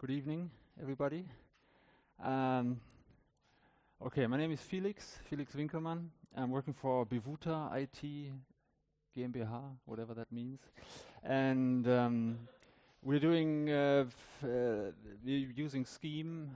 Good evening, everybody. Um, okay, my name is Felix Winkelmann. I'm working for Bevuta IT GmbH, whatever that means. And we're doing, we're using Scheme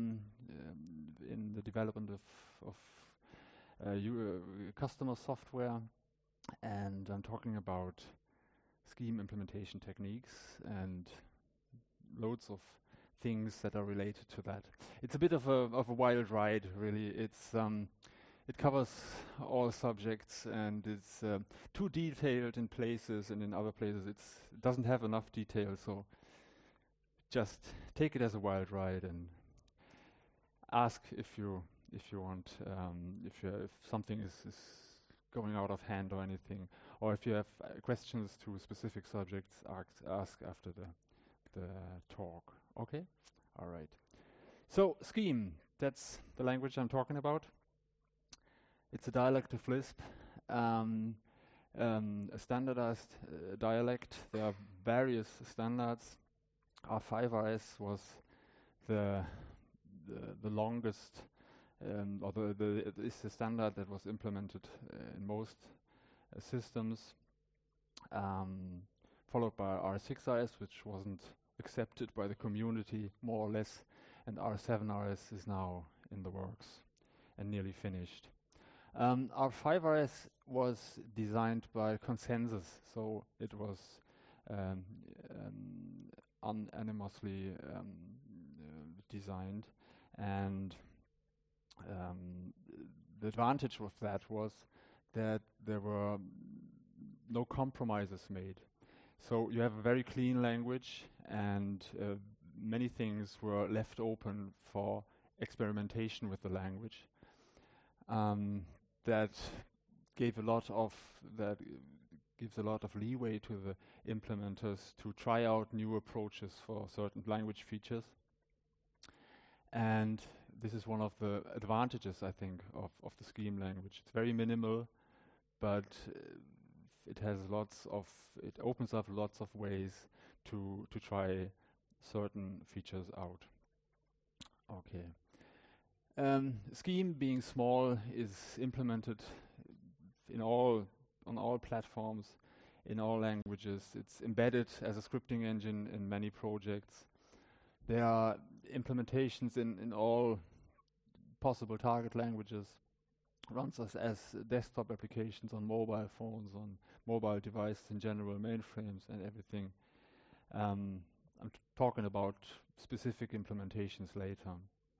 in the development of customer software. And I'm talking about Scheme implementation techniques and loads of things that are related to that. It's a bit of a wild ride, really. It covers all subjects, and it's too detailed in places, and in other places it doesn't have enough detail. So just take it as a wild ride and ask if you want, if something is going out of hand or anything, or if you have questions to specific subjects, ask after the talk. Okay? All right. So Scheme, that's the language I'm talking about. It's a dialect of Lisp, a standardized dialect. There are various standards. R5RS was the longest, or is the standard that was implemented in most systems, followed by R6RS, which wasn't accepted by the community, more or less, and R7RS is now in the works and nearly finished. R5RS was designed by consensus, so it was unanimously designed, and the advantage of that was that there were no compromises made. So you have a very clean language, and many things were left open for experimentation with the language. That gives a lot of leeway to the implementers to try out new approaches for certain language features. And this is one of the advantages, I think, of the Scheme language. It's very minimal, but it opens up lots of ways to try certain features out. Okay. Scheme, being small, is implemented on all platforms, in all languages. It's embedded as a scripting engine in many projects. There are implementations in all possible target languages. Runs as desktop applications on mobile phones, on mobile devices in general, mainframes and everything. I'm talking about specific implementations later.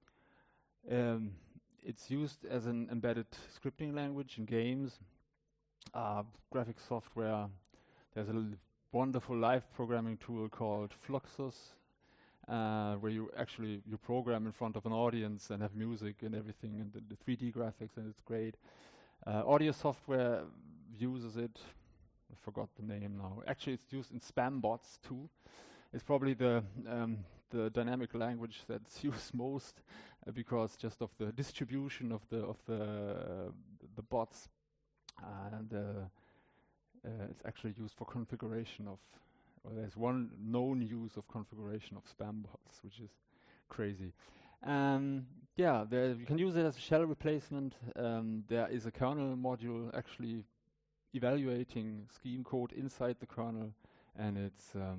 It's used as an embedded scripting language in games, graphic software. There's a wonderful live programming tool called Fluxus, where you program in front of an audience and have music and everything, and the 3D graphics, and it's great. Audio software uses it. I forgot the name now. Actually, it's used in spam bots too. It's probably the dynamic language that's used most because just of the distribution of the bots, and it's actually used for configuration of. Well, there's one known use of configuration of spam bots, which is crazy. Yeah, you can use it as a shell replacement. There is a kernel module actually evaluating Scheme code inside the kernel, and it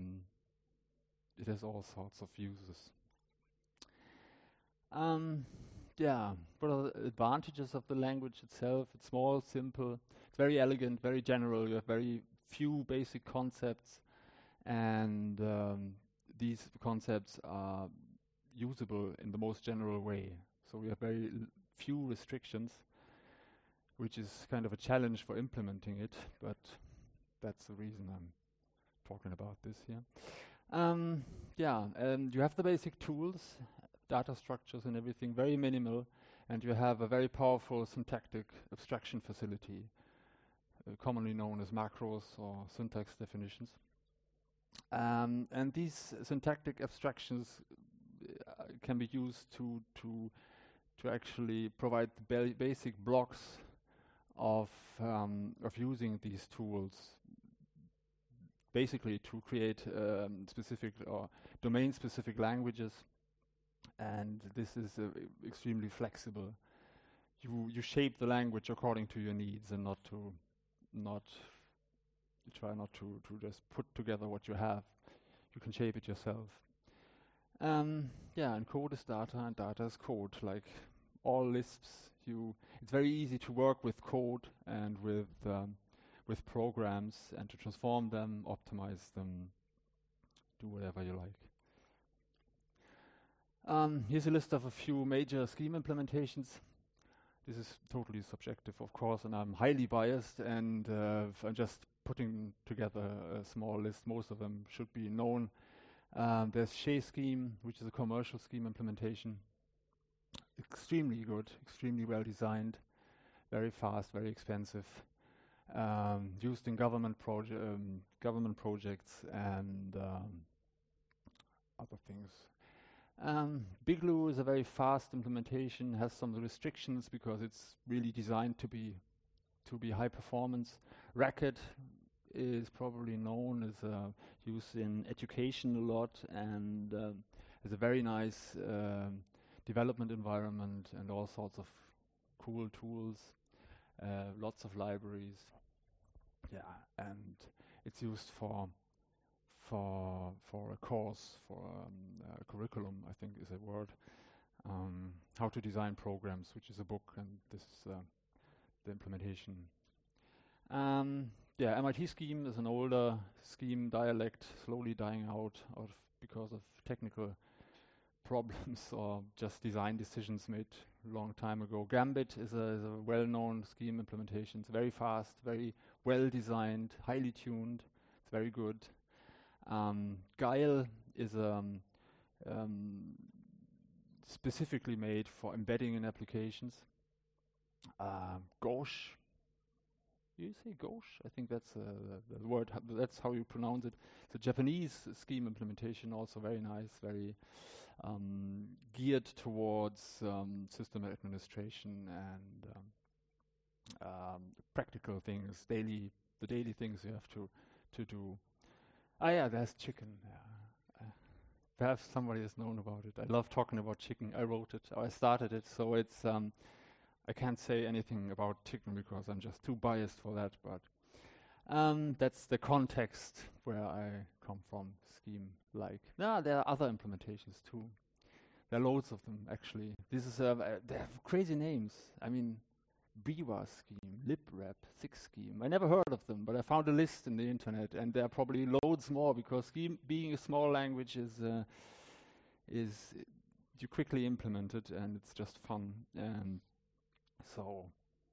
has all sorts of uses. Yeah, what are the advantages of the language itself? It's small, simple, it's very elegant, very general. You have very few basic concepts, and these concepts are usable in the most general way. So we have very few restrictions, which is kind of a challenge for implementing it, but that's the reason I'm talking about this here. Yeah, and you have the basic tools, data structures and everything, very minimal, and you have a very powerful syntactic abstraction facility, commonly known as macros or syntax definitions. And these syntactic abstractions can be used to actually provide the basic blocks of using these tools. basically to create specific or domain-specific languages, and this is extremely flexible. You shape the language according to your needs, and not try not to just put together what you have. You can shape it yourself. And code is data, and data is code. Like all Lisps, it's very easy to work with code and with programs, and to transform them, optimize them, do whatever you like. Here's a list of a few major Scheme implementations. This is totally subjective, of course, and I'm highly biased, and I'm just putting together a small list. Most of them should be known. There's Shea Scheme, which is a commercial Scheme implementation. Extremely good, extremely well designed, very fast, very expensive. Used in government projects and other things. Bigloo is a very fast implementation, has some restrictions because it's really designed to be high performance. Racket is probably known as used in education a lot, and is a very nice development environment and all sorts of cool tools, lots of libraries. Yeah, and it's used for a course, for a curriculum, I think is a word. How to design programs, which is a book, and this is the implementation. MIT Scheme is an older Scheme dialect, slowly dying out because of technical problems or just design decisions made a long time ago. Gambit is a well-known Scheme implementation. It's very fast, very well designed, highly tuned. It's very good. Guile is specifically made for embedding in applications. Gauche. You say gauche? I think that's the word. That's how you pronounce it. It's a Japanese Scheme implementation, also very nice, very geared towards system administration and practical things, the daily things you have to do. There's chicken. Perhaps somebody has known about it. I love talking about chicken. I wrote it. I started it, so it's. I can't say anything about chicken because I'm just too biased for that. But that's the context where I come from. Scheme-like. There are other implementations too. There are loads of them actually. This is they have crazy names. I mean, Biwa Scheme, LibRep, Six Scheme. I never heard of them, but I found a list in the internet, and there are probably loads more because Scheme, being a small language, is you quickly implement it, and it's just fun. So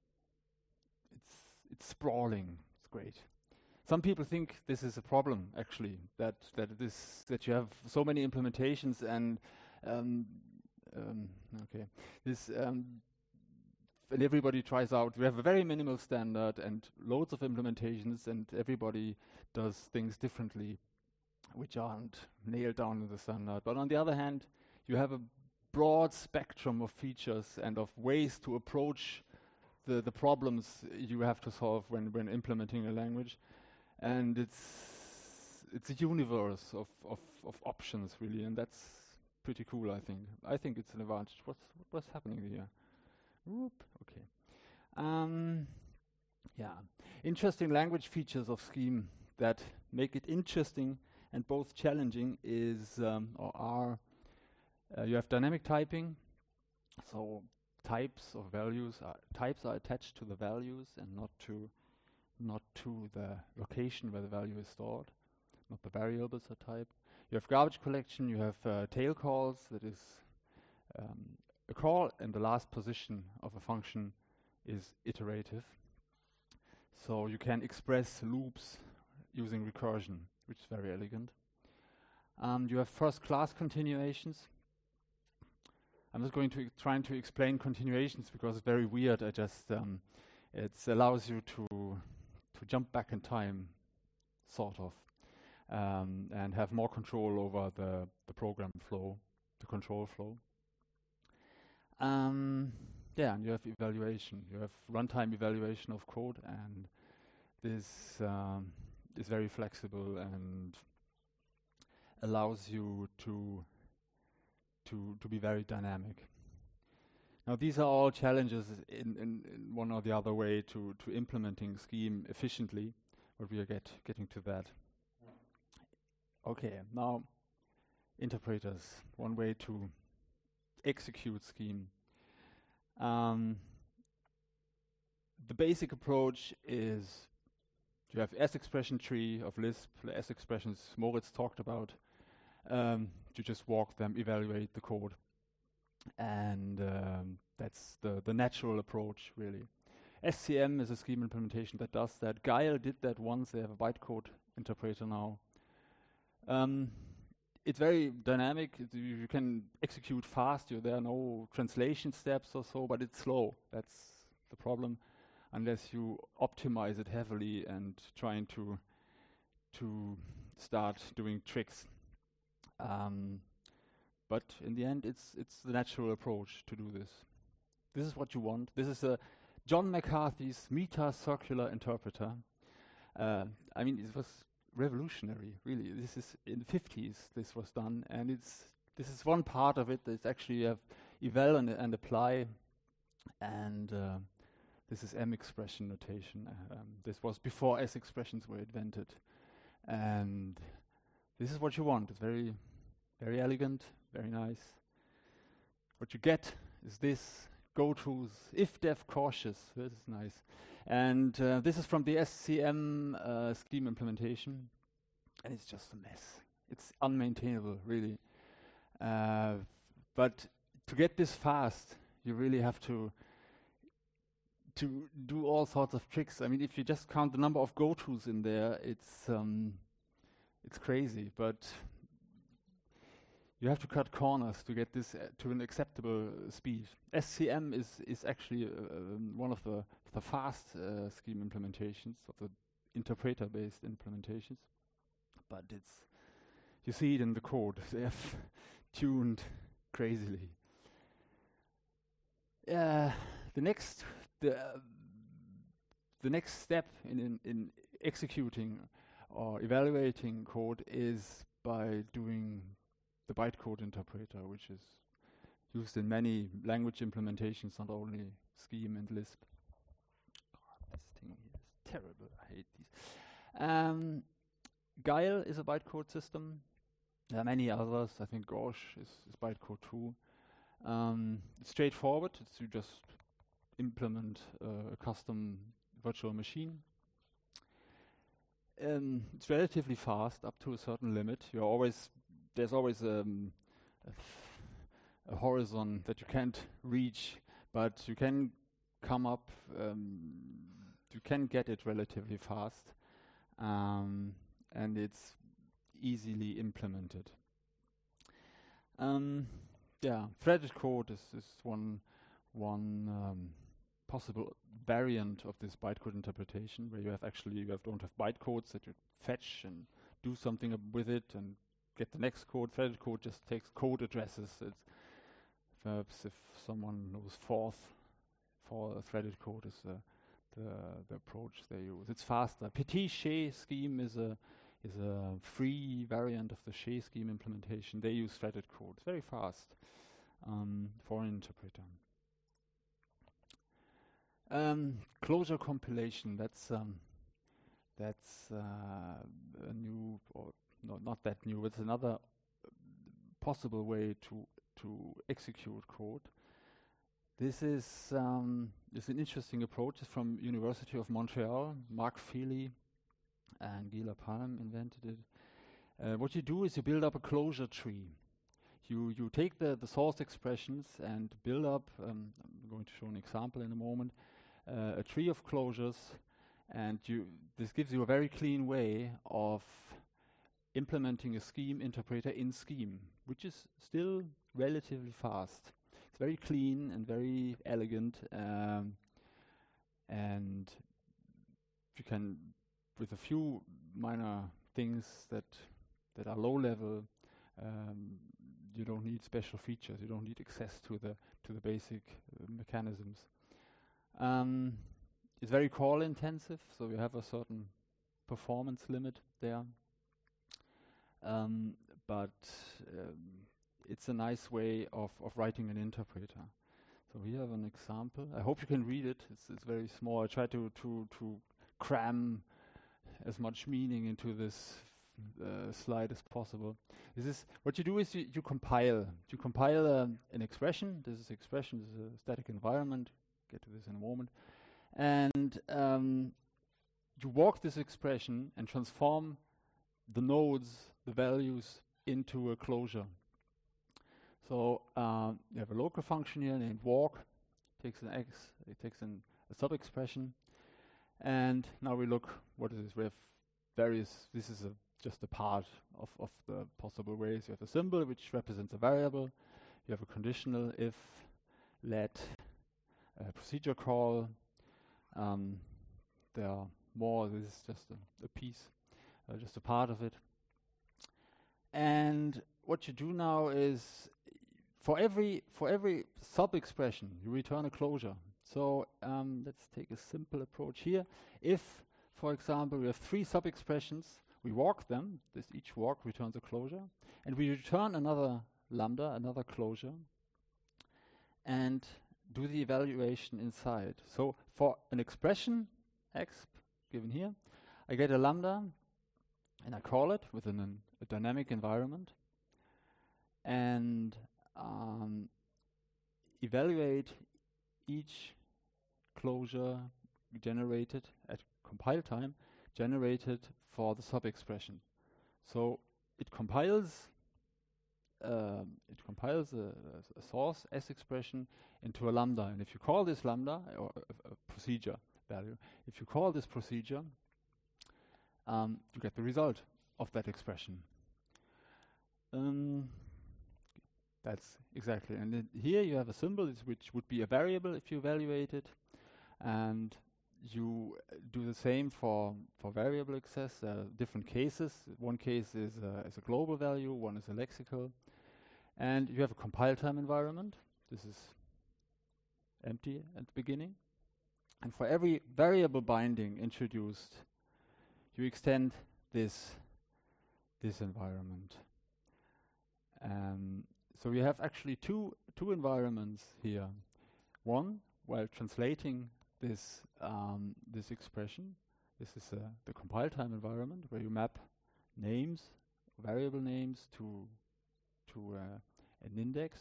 it's sprawling. It's great. Some people think this is a problem actually, that you have so many implementations and and everybody tries out. We have a very minimal standard and loads of implementations, and everybody does things differently, which aren't nailed down in the standard. But on the other hand, you have a broad spectrum of features and of ways to approach the problems you have to solve when implementing a language, and it's a universe of options really, and that's pretty cool. I think it's an advantage. What's happening here? Whoop. Okay. Interesting language features of Scheme that make it interesting and both challenging is you have dynamic typing. So types are attached to the values and not to the location where the value is stored. Not the variables are typed. You have garbage collection. You have tail calls. That is a call, and the last position of a function is iterative. So you can express loops using recursion, which is very elegant. You have first-class continuations. I'm just going to trying to explain continuations because it's very weird. It allows you to jump back in time, sort of, and have more control over the program flow, the control flow. And you have evaluation. You have runtime evaluation of code, and this is very flexible and allows you to be very dynamic. Now, these are all challenges in one or the other way to implementing Scheme efficiently, but we are getting to that. Okay, now interpreters, one way to execute Scheme. The basic approach is you have S-expression tree of Lisp, the S-expressions Moritz talked about. You just walk them, evaluate the code. And that's the natural approach, really. SCM is a Scheme implementation that does that. Guile did that once. They have a bytecode interpreter now. It's very dynamic. You can execute fast. There are no translation steps or so, but it's slow. That's the problem, unless you optimize it heavily and trying to start doing tricks. But in the end, it's the natural approach to do this. This is what you want. This is John McCarthy's meta-circular interpreter. I mean, it was revolutionary, really. This is in the 50s. This was done, and this is one part of it. It's actually you have eval and apply, and this is M expression notation. This was before S expressions were invented, and this is what you want. It's very, very elegant. Very nice. What you get is this go-tos, if dev cautious. This is nice. And this is from the SCM Scheme implementation. And it's just a mess. It's unmaintainable, really. But to get this fast, you really have to do all sorts of tricks. I mean, if you just count the number of go-tos in there, it's crazy. But you have to cut corners to get this to an acceptable speed. SCM is actually one of the fast Scheme implementations, of the interpreter-based implementations. But you see it in the code. They have tuned crazily. The next step in executing or evaluating code is by doing the bytecode interpreter, which is used in many language implementations, not only Scheme and Lisp. God, this thing here is terrible. I hate these. Guile is a bytecode system. There are many others. I think Gauche is bytecode too. It's straightforward. You just implement a custom virtual machine. It's relatively fast up to a certain limit. There's always a horizon that you can't reach, but you can come up, you can get it relatively fast, and it's easily implemented. Threaded code is one possible variant of this bytecode interpretation, where you don't have bytecodes that you fetch and do something with it and get the next code. Threaded code just takes code addresses. Perhaps if someone knows for threaded code is the approach they use. It's faster. Petit Chez Scheme is a free variant of the Chez Scheme implementation. They use threaded code. It's very fast for an interpreter. Closure compilation. That's a new, or no, not that new. It's another possible way to execute code. This is an interesting approach. It's from University of Montreal. Mark Feely and Gila Palm invented it. What you do is you build up a closure tree. You take the source expressions and build up, I'm going to show an example in a moment, a tree of closures, and this gives you a very clean way of implementing a Scheme interpreter in Scheme, which is still relatively fast. It's very clean and very elegant, and you can, with a few minor things that are low level, you don't need special features. You don't need access to the basic mechanisms. It's very call intensive, so you have a certain performance limit there. But it's a nice way of writing an interpreter. So we have an example. I hope you can read it. It's very small. I try to cram as much meaning into this slide as possible. This is what you do is you compile. You compile an expression. This is expression. This is a static environment. Get to this in a moment. And you walk this expression and transform the nodes, the values, into a closure. So you have a local function here named walk. Takes an x. It takes a sub-expression. And now we look. What is this? We have various. This is just a part of the possible ways. You have a symbol which represents a variable. You have a conditional if, let, procedure call. There are more. This is just a piece, just a part of it. And what you do now is, for every sub-expression, you return a closure. So let's take a simple approach here. If, for example, we have 3 sub-expressions, we walk them. Each walk returns a closure, and we return another lambda, another closure, and do the evaluation inside. So for an expression x given here, I get a lambda, and I call it within a dynamic environment, and evaluate each closure generated at compile time, generated for the sub-expression. So it compiles a source S expression into a lambda, and if you call this lambda, or a procedure value, if you call this procedure, you get the result of that expression. That's exactly. And then here you have a symbol which would be a variable if you evaluate it, and you do the same for variable access. Different cases. One case is a global value, one is a lexical, and you have a compile time environment. This is empty at the beginning, and for every variable binding introduced, you extend this environment. So we have actually two environments here. One, while translating this expression, this is the compile time environment where you map names, variable names to an index,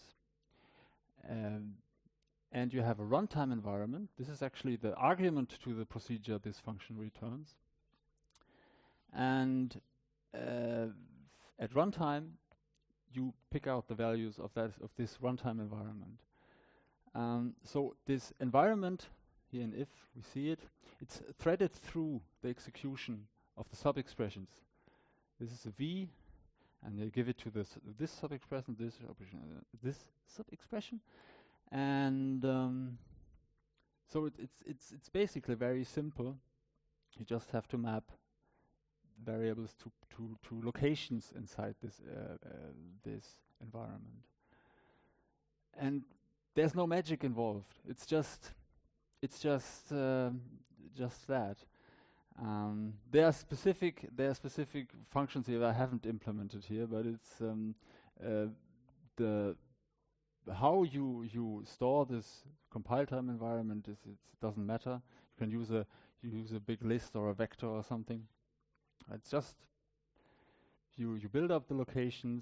and you have a runtime environment. This is actually the argument to the procedure this function returns. And at runtime, you pick out the values of this runtime environment. So this environment here in if, we see it, it's threaded through the execution of the sub-expressions. This is a V, and they give it to this sub-expression, this sub-expression, and so it's basically very simple. You just have to map variables to locations inside this environment, and there's no magic involved. It's just that. There are specific functions here that I haven't implemented here, but it's the how you store this compile time environment it doesn't matter. You can use a big list or a vector or something. It's just you build up the locations,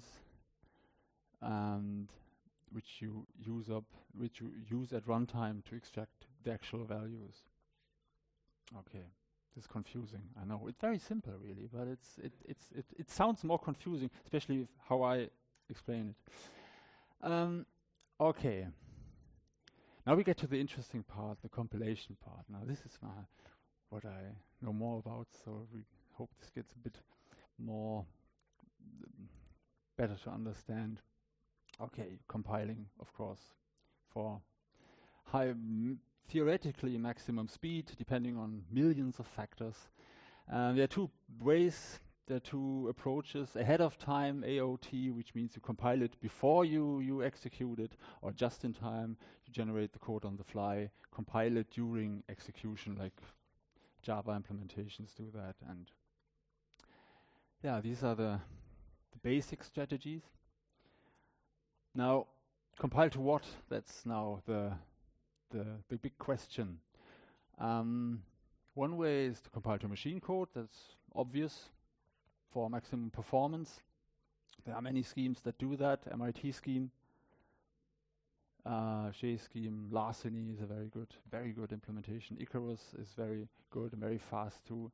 and which you use at runtime to extract the actual values. Okay, this is confusing. I know it's very simple, really, but it sounds more confusing, especially how I explain it. Okay. Now we get to the interesting part, the compilation part. Now this is what I know more about, so we hope this gets a bit more better to understand. Okay, compiling, of course, for high, theoretically maximum speed, depending on millions of factors. There are two ways, there are two approaches. Ahead of time, AOT, which means you compile it before you execute it, or just in time, you generate the code on the fly, compile it during execution, like Java implementations do that, and Yeah, these are the basic strategies. Now, compile to what? That's now the big question. One way is to compile to machine code. That's obvious for maximum performance. There are many schemes that do that. MIT scheme, J scheme, Larceny is a very good implementation. Icarus is very good and very fast too.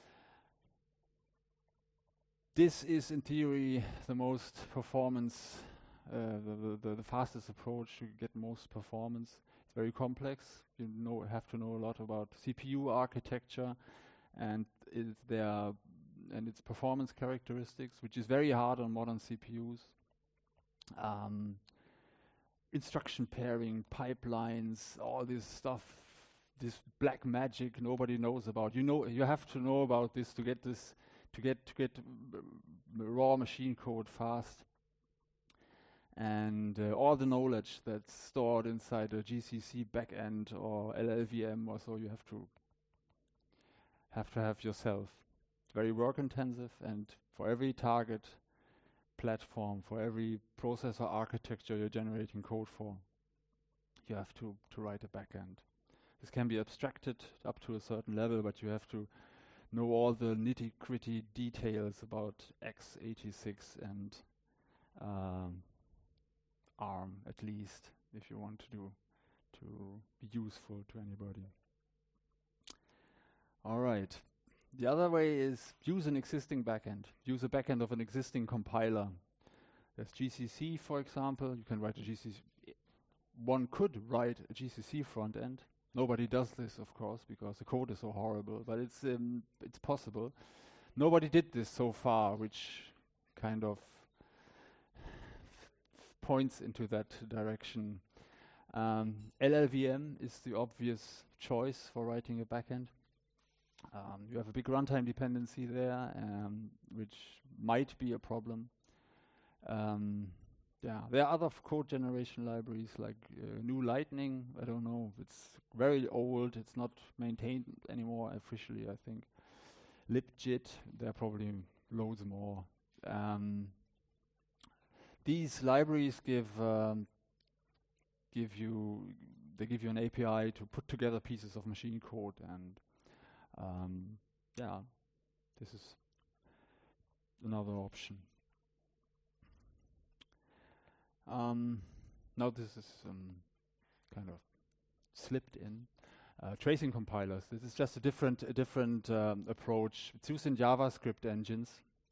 This is in theory the most performance, the fastest approach to get most performance. It's very complex. You have to know a lot about CPU architecture and its performance characteristics, which is very hard on modern CPUs. Instruction pairing, pipelines, all this stuff, this black magic nobody knows about. You have to know about this to get raw machine code fast. And all the knowledge that's stored inside a GCC backend or LLVM or so, you have to have yourself. It's very work intensive, and for every target platform, for every processor architecture you're generating code for, you have to write a backend. This can be abstracted up to a certain level, but you have to know all the nitty-gritty details about x86 and ARM, at least, if you want to be useful to anybody. All right. The other way is use an existing backend. Use a backend of an existing compiler. There's GCC, for example. You can write a GCC. One could write a GCC front end. Nobody does this, of course, because the code is so horrible, but it's possible. Nobody did this so far, which kind of points into that direction. LLVM is the obvious choice for writing a backend. You have a big runtime dependency there, which might be a problem. There are other code generation libraries like GNU Lightning. I don't know. It's very old. It's not maintained anymore officially, I think. LibJit, there are probably loads more. These libraries give you an API to put together pieces of machine code, and this is another option. Now this is kind of slipped in. Tracing compilers. This is just a different approach. It's used in JavaScript engines,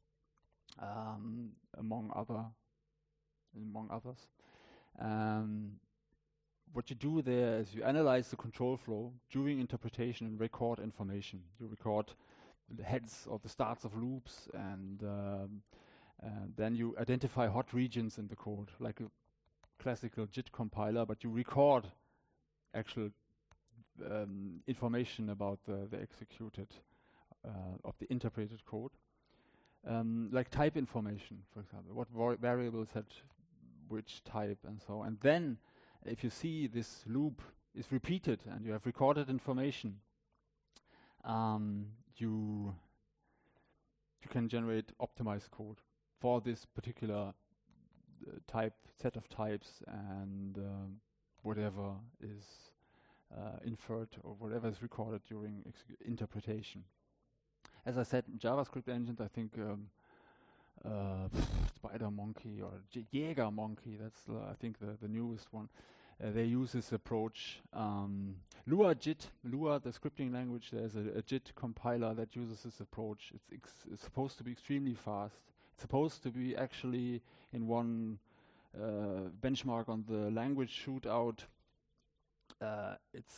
among others. What you do there is you analyze the control flow during interpretation and record information. You record the heads or the starts of loops, and then you identify hot regions in the code, like a classical JIT compiler, but you record actual information about the executed of the interpreted code, like type information, for example, what variables had which type and so on. And then if you see this loop is repeated and you have recorded information, you can generate optimized code for this particular set of types, and whatever is inferred or whatever is recorded during interpretation. As I said, JavaScript engines, I think SpiderMonkey or JagerMonkey, that's I think the newest one. They use this approach. Lua, the scripting language, there's a JIT compiler that uses this approach. It's supposed to be extremely fast. It's supposed to be actually in one benchmark on the language shootout. It's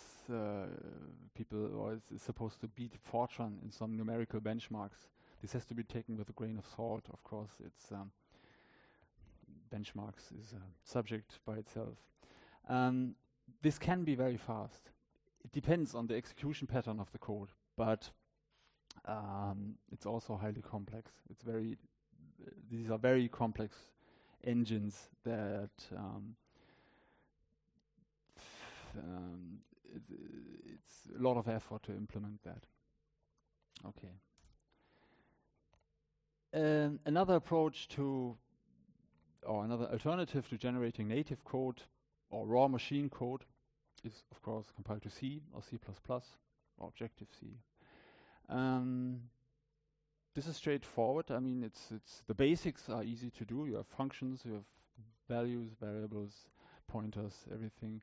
supposed to beat Fortran in some numerical benchmarks. This has to be taken with a grain of salt, of course. It's benchmarks is a subject by itself. This can be very fast. It depends on the execution pattern of the code, but it's also highly complex. These are very complex engines that it's a lot of effort to implement that. Okay. Another approach to, or another alternative to generating native code or raw machine code is, of course, compile to C or C++ or Objective-C. This is straightforward. I mean, it's the basics are easy to do. You have functions, you have values, variables, pointers, everything.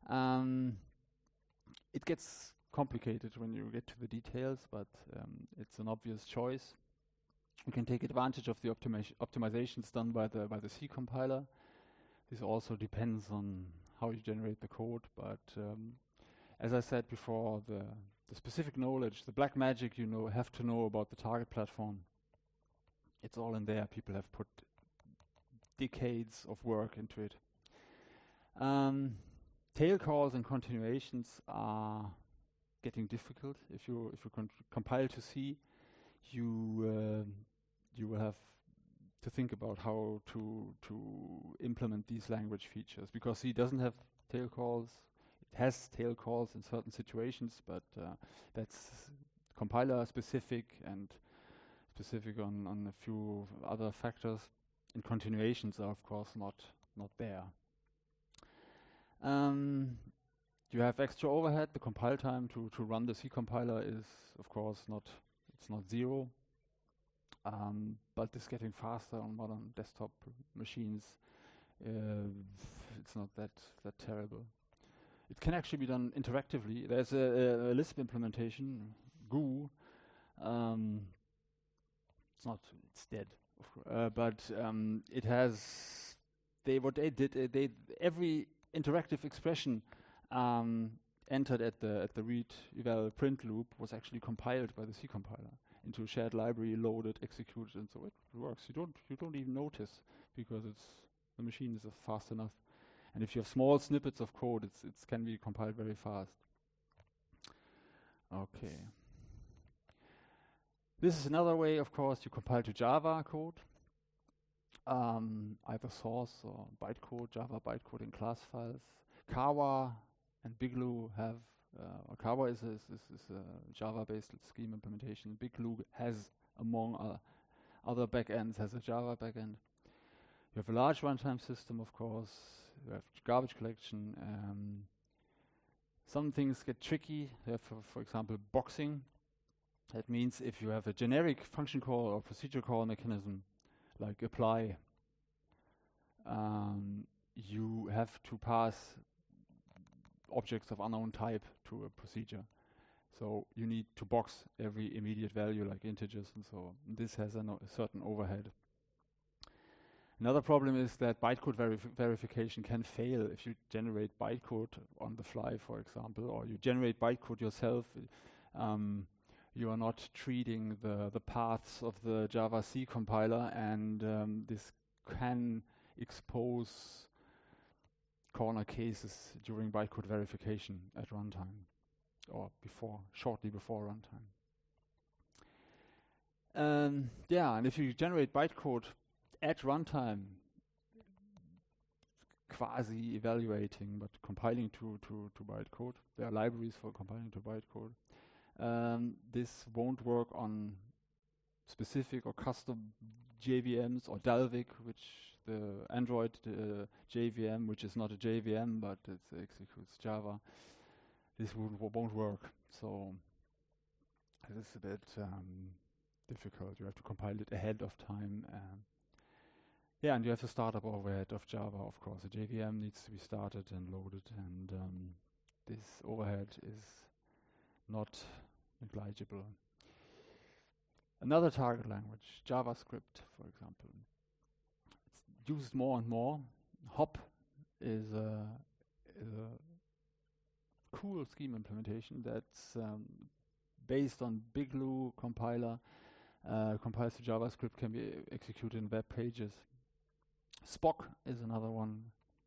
It gets complicated when you get to the details, but it's an obvious choice. You can take advantage of the optimizations done by the C compiler. This also depends on how you generate the code, but as I said before, the specific knowledge, the black magic have to know about the target platform. It's all in there. People have put decades of work into it. Tail calls and continuations are getting difficult. If you compile to C, you will have to think about how to implement these language features, because C doesn't have tail calls. It has tail calls in certain situations, but that's compiler specific and specific on a few other factors. And continuations are, of course, not there. You have extra overhead. The compile time to run the C compiler is, of course, not 0. But it's getting faster on modern desktop machines. It's not that terrible. It can actually be done interactively. There's a Lisp implementation, Goo. It's dead. But it has. What they did. Every interactive expression entered at the read eval print loop was actually compiled by the C compiler into a shared library, loaded, executed, and so it works. You don't even notice, because the machine is fast enough. And if you have small snippets of code, it can be compiled very fast. Okay. This is another way, of course, you compile to Java code, either source or bytecode, Java bytecode in class files. Kawa and Bigloo have, Kawa is a Java-based scheme implementation. Bigloo has, among other backends, has a Java backend. You have a large runtime system, of course. You have garbage collection. Some things get tricky. You have, for example, boxing. That means if you have a generic function call or procedure call mechanism, like apply, you have to pass objects of unknown type to a procedure. So you need to box every immediate value, like integers and so on. This has a certain overhead. Another problem is that bytecode verification can fail if you generate bytecode on the fly, for example, or you generate bytecode yourself. You are not treating the paths of the Java C compiler, and this can expose corner cases during bytecode verification at runtime, or shortly before runtime. And if you generate bytecode at runtime, quasi evaluating, but compiling to bytecode. There are libraries for compiling to bytecode. This won't work on specific or custom JVMs or Dalvik, which the Android JVM, which is not a JVM, but it executes Java. This won't work. So this is a bit difficult. You have to compile it ahead of time. And you have the startup overhead of Java, of course. The JVM needs to be started and loaded, and this overhead is not negligible. Another target language, JavaScript, for example. It's used more and more. Hop is a cool scheme implementation that's based on Bigloo compiler. Compiles to JavaScript, can be executed in web pages. Spock is another one.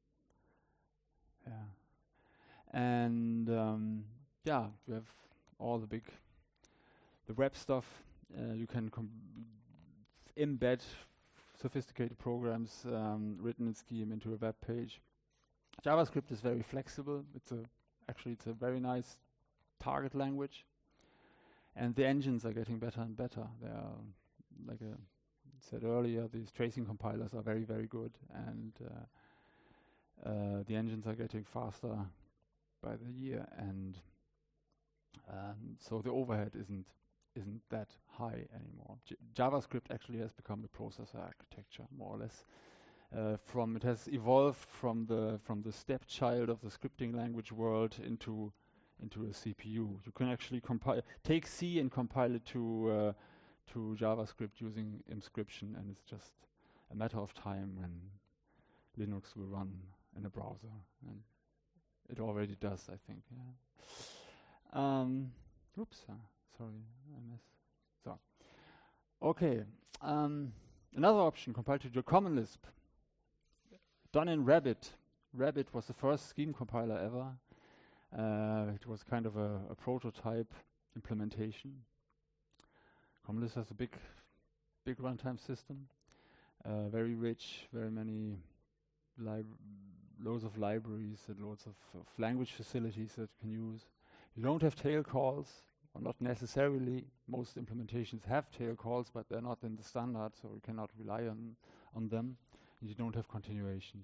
And you have all the web stuff. You can embed sophisticated programs written in Scheme into a web page. JavaScript is very flexible. It's a very nice target language, and the engines are getting better and better. They are like said earlier, these tracing compilers are very, very good, and the engines are getting faster by the year, and so the overhead isn't that high anymore. JavaScript actually has become the processor architecture, more or less. It has evolved from the stepchild of the scripting language world into a CPU. You can actually take C and compile it to JavaScript using Emscription, and it's just a matter of time when Linux will run in a browser, and it already does, I think. Yeah. Oops, sorry, I missed. So, okay. Another option, compiled to your Common Lisp, done in Rabbit. Rabbit was the first scheme compiler ever. It was kind of a prototype implementation. Common Lisp has a big runtime system, very rich, very many loads of libraries and loads of language facilities that you can use. You don't have tail calls, or not necessarily. Most implementations have tail calls, but they're not in the standard, so you cannot rely on them. You don't have continuations.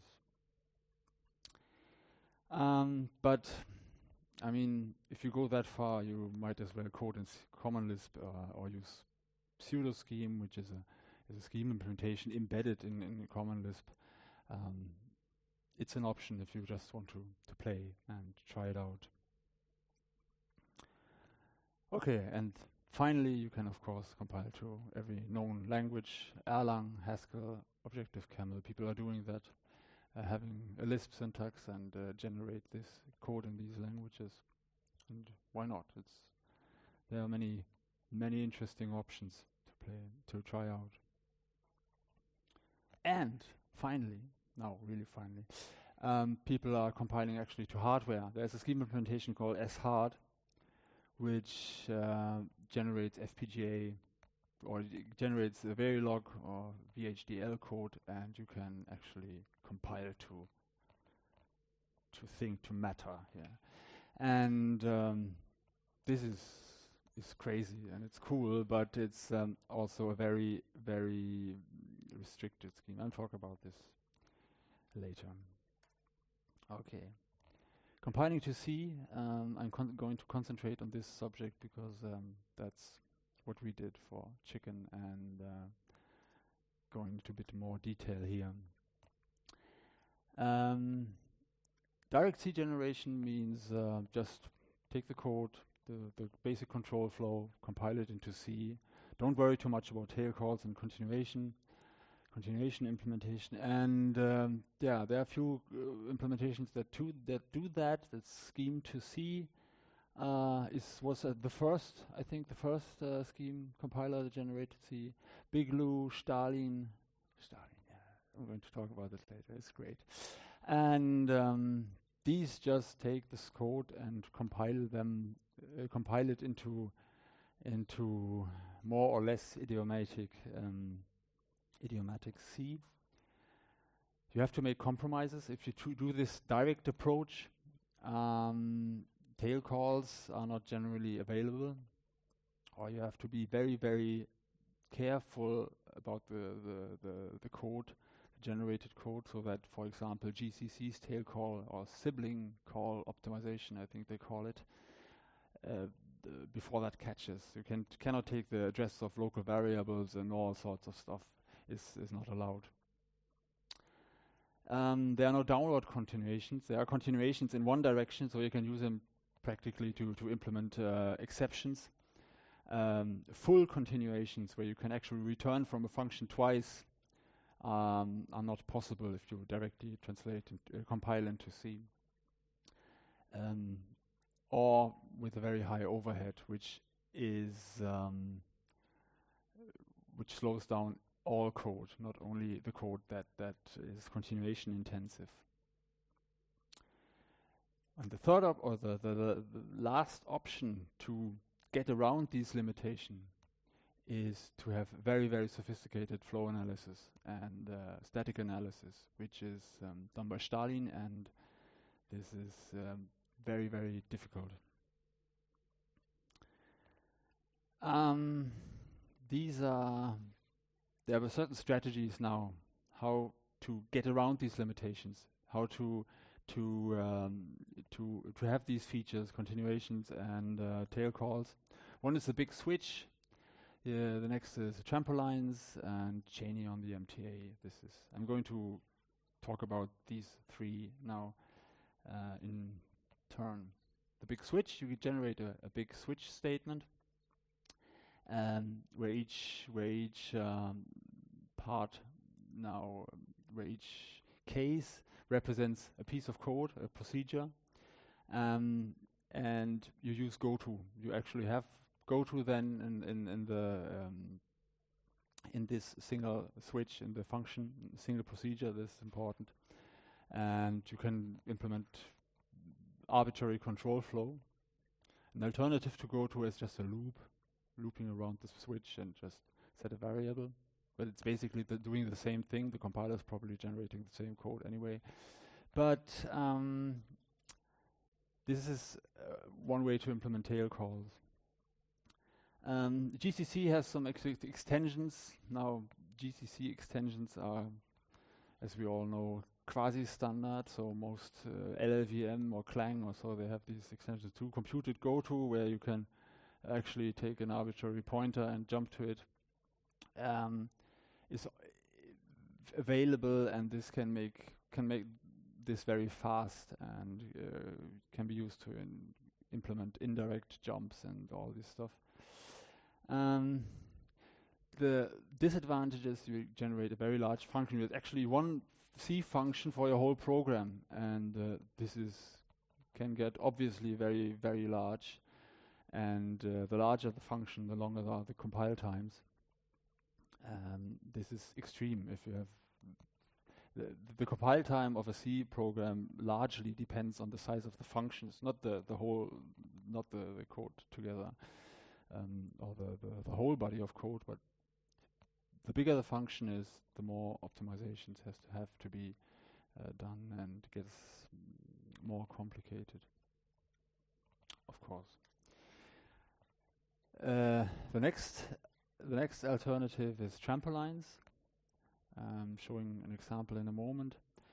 But I mean, if you go that far, you might as well code in Common Lisp or use pseudo-scheme, which is a scheme implementation embedded in Common Lisp. It's an option if you just want to play and try it out. Okay, and finally, you can of course compile to every known language: Erlang, Haskell, Objective-Camel. People are doing that, having a Lisp syntax and generate this code in these languages. And why not? There are many interesting options to try out. And finally, people are compiling actually to hardware. There's a scheme implementation called shard, which generates FPGA, or generates a Verilog or VHDL code, and you can actually compile to matter. Yeah, and this is crazy and it's cool, but it's also a very, very restricted scheme. I'll talk about this later. Okay. Compiling to C, I'm going to concentrate on this subject because that's what we did for Chicken, and going into a bit more detail here. Direct C generation means just take the code, the basic control flow, compile it into C. Don't worry too much about tail calls and continuation implementation. And there are a few implementations that do that. That scheme to C was the first scheme compiler that generated C. Bigloo, Stalin. Yeah, I'm going to talk about it later. It's great. And these just take this code and compile it into more or less idiomatic C. You have to make compromises. If you do this direct approach, tail calls are not generally available, or you have to be very, very careful about the code, the generated code, so that, for example, GCC's tail call or sibling call optimization, I think they call it, before that catches. You cannot take the address of local variables and all sorts of stuff. Is not allowed. There are no downward continuations. There are continuations in one direction, so you can use them practically to implement exceptions. Full continuations, where you can actually return from a function twice, are not possible if you directly translate and compile into C. Or with a very high overhead, which slows down all code, not only the code that is continuation intensive. And the third the last option to get around these limitations is to have very, very sophisticated flow analysis and static analysis, which is done by Stalin, and this is very, very difficult. These are there were certain strategies now how to get around these limitations, how to have these features, continuations and tail calls. One is the big switch. The next is trampolines and chaining on the MTA. I'm going to talk about these three now in turn. The big switch, you generate a big switch statement, where each part now, where each case represents a piece of code, a procedure, and you use goto. You actually have goto then in this single switch, in the function, single procedure. This is important, and you can implement arbitrary control flow. An alternative to goto is just a loop, looping around the switch and just set a variable. But it's basically doing the same thing. The compiler is probably generating the same code anyway. But this is one way to implement tail calls. GCC has some extensions. Now, GCC extensions are, as we all know, quasi-standard. So most LLVM or Clang or so, they have these extensions too. Computed goto, where you can actually take an arbitrary pointer and jump to it, is available, and this can make this very fast, and can be used to implement indirect jumps and all this stuff. The disadvantages, you generate a very large function with actually one C function for your whole program, and this can get obviously very, very large, and the larger the function, the longer are the compile times. This is extreme. If you have the compile time of a C program largely depends on the size of the functions, not the code together, or the whole body of code. But the bigger the function is, the more optimizations have to be done, and it gets more complicated, of course. The next alternative is trampolines. Showing an example in a moment.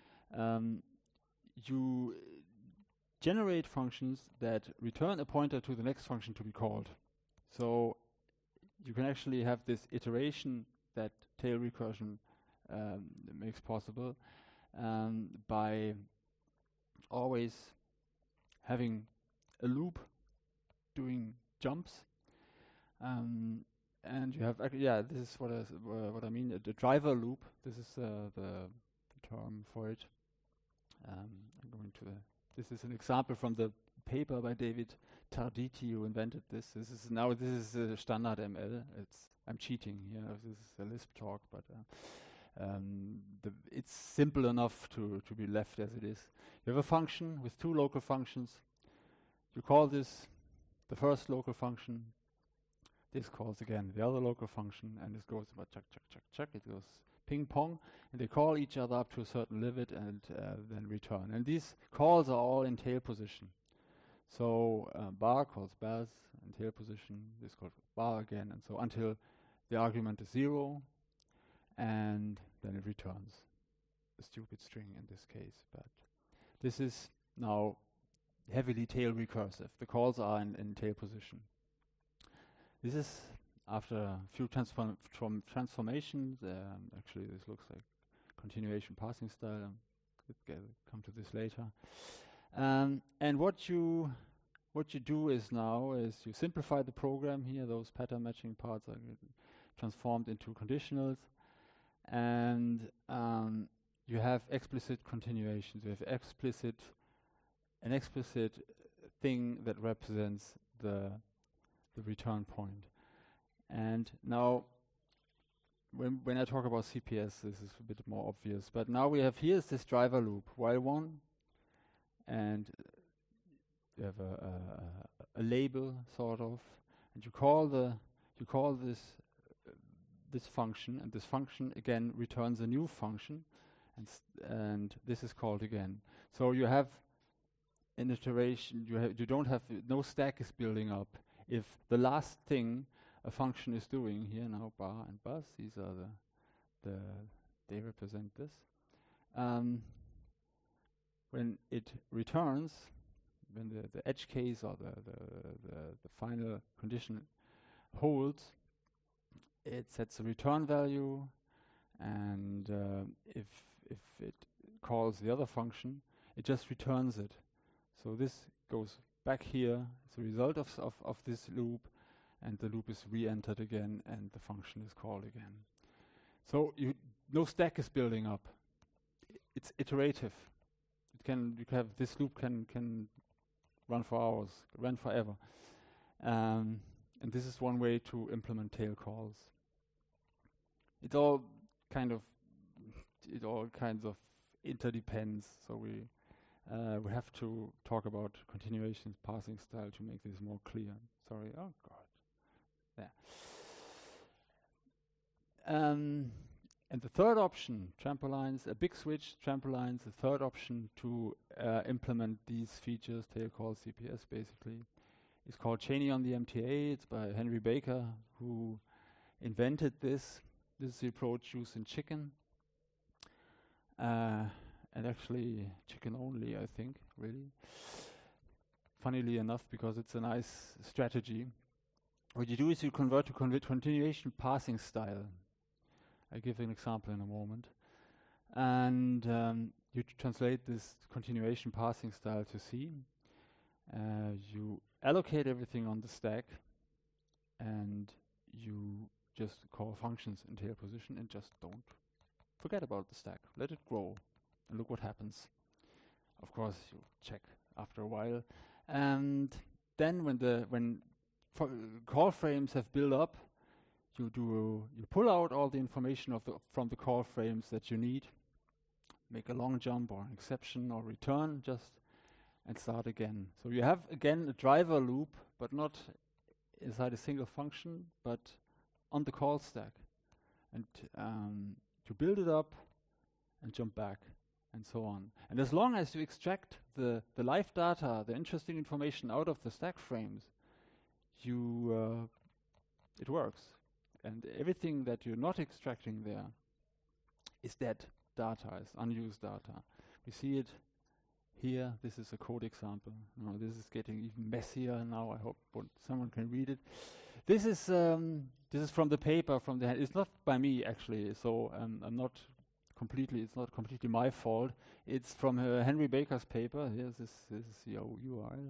You generate functions that return a pointer to the next function to be called. So you can actually have this iteration that tail recursion makes possible by always having a loop doing jumps. And you have, this is what I mean, the driver loop. This is the term for it. This is an example from the paper by David Tarditi, who invented this. This is standard ML. I'm cheating here. This is a Lisp talk, but it's simple enough to be left as it is. You have a function with two local functions. You call this the first local function. This calls again the other local function, and this goes about chuck. It goes ping pong, and they call each other up to a certain limit and then return. And these calls are all in tail position. So bar calls baz in tail position. This calls bar again, and so until the argument is 0, and then it returns a stupid string in this case. But this is now heavily tail recursive. The calls are in tail position. This is after a few transformations. Actually, this looks like continuation parsing style. We'll come to this later. And what you do is you simplify the program here. Those pattern matching parts are transformed into conditionals, and you have explicit continuations. You have an explicit thing that represents the return point. And now, when I talk about CPS, this is a bit more obvious. But now here's this driver loop, while one, and you have a label sort of, and you call this function, and this function again returns a new function, and this is called again. So you have an iteration. You don't have no stack is building up. If the last thing a function is doing here now, bar and bus, these are they represent this. When it returns, when the edge case or the final condition holds, it sets a return value, and if it calls the other function, it just returns it. So this goes back here as a result of this loop, and the loop is re-entered again, and the function is called again. So no stack is building up. It's iterative. You have this loop can run for hours, run forever, and this is one way to implement tail calls. It all kinds of interdepends. So we have to talk about continuation parsing style to make this more clear. Sorry. Oh God. There. And the third option, trampolines, a big switch, trampolines, the third option to implement these features, tail call CPS basically, is called chaining on the MTA. It's by Henry Baker, who invented this. This is the approach used in chicken. And actually chicken only, I think, really. Funnily enough, because it's a nice strategy. What you do is you convert to continuation parsing style. I'll give an example in a moment. And you translate this continuation parsing style to C. You allocate everything on the stack, and you just call functions in tail position and just don't forget about the stack. Let it grow and look what happens. Of course, you check after a while. And then when call frames have built up, you pull out all the information from the call frames that you need, make a long jump or an exception or return and start again. So you have again a driver loop, but not inside a single function, but on the call stack. And to build it up and jump back and so on. And as long as you extract the live data, the interesting information out of the stack frames, it works. And everything that you're not extracting there is dead data, is unused data. We see it here. This is a code example. This is getting even messier now. I hope someone can read it. This is from the paper from the. It's not by me actually. So I'm not completely. It's not completely my fault. It's from Henry Baker's paper. Here's this is the URL.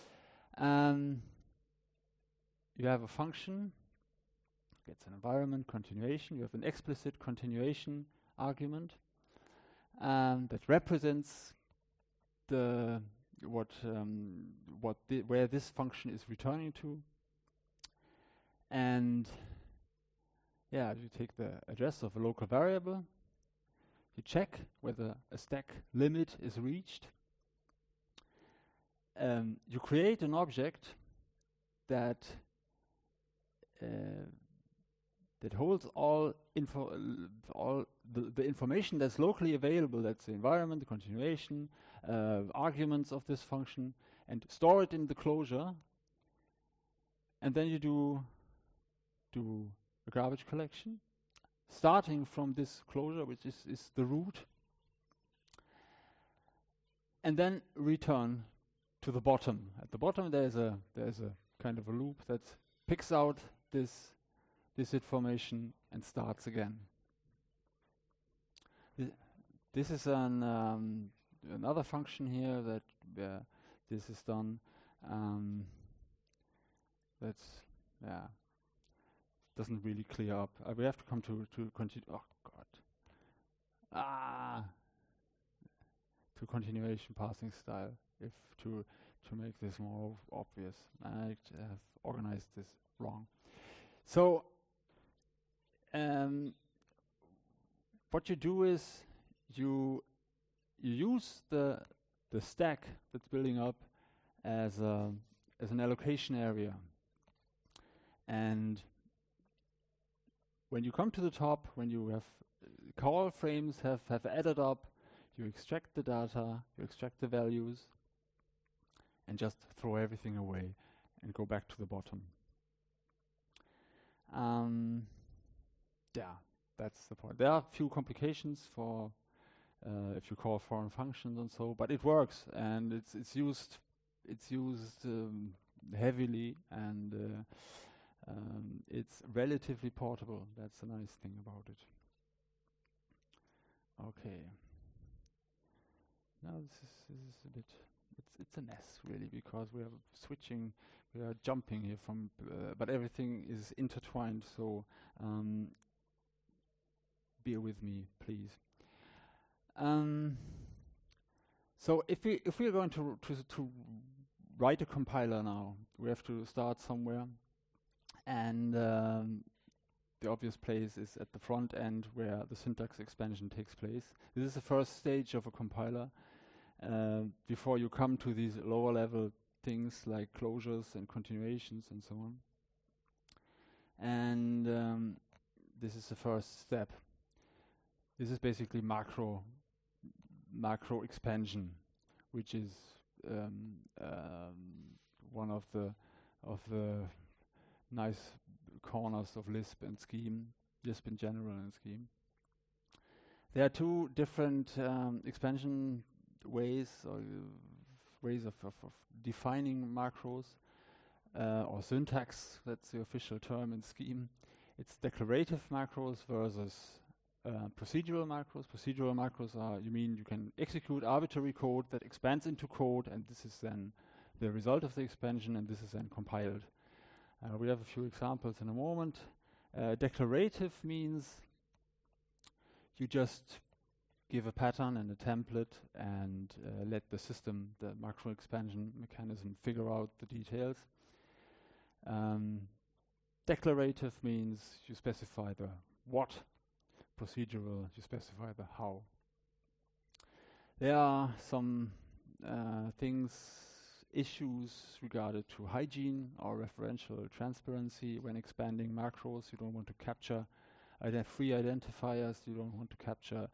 You have a function. Gets an environment continuation. You have an explicit continuation argument that represents where this function is returning to. And you take the address of a local variable. You check whether a stack limit is reached. You create an object that holds all the information that's locally available. That's the environment, the continuation, arguments of this function, and store it in the closure. And then you do a garbage collection, starting from this closure, which is the root, and then return to the bottom. At the bottom, there's a kind of a loop that picks out this information and starts again. This is another function here that this is done. Doesn't really clear up. We have to come to continue. Oh God. To continuation parsing style, to make this more obvious. I have organized this wrong. So what you do is you use the stack that's building up as an allocation area, and when you come to the top, when you have call frames have added up, you extract the data, you extract the values, and just throw everything away and go back to the bottom. That's the point. There are a few complications for if you call foreign functions and so, but it works, and it's used heavily, and it's relatively portable. That's a nice thing about it. Okay. Now this is a bit. It's a mess really, because we are jumping here from, but everything is intertwined. So bear with me, please. So if we are going to write a compiler now, we have to start somewhere, and the obvious place is at the front end where the syntax expansion takes place. This is the first stage of a compiler before you come to these lower level things like closures and continuations and so on. And this is the first step. This is basically macro expansion, which is one of the nice corners of Lisp and Scheme, Lisp in general and Scheme. There are two different expansion ways, or ways of defining macros, or syntax. That's the official term in Scheme. It's declarative macros versus procedural macros. Procedural macros are, you can execute arbitrary code that expands into code, and this is then the result of the expansion, and this is then compiled. We have a few examples in a moment. Declarative means you just give a pattern and a template and let the system, the macro expansion mechanism, figure out the details. Declarative means you specify the what. Procedural, you specify the how. There are some issues regarded to hygiene or referential transparency when expanding macros. You don't want to capture free identifiers. You don't want to capture.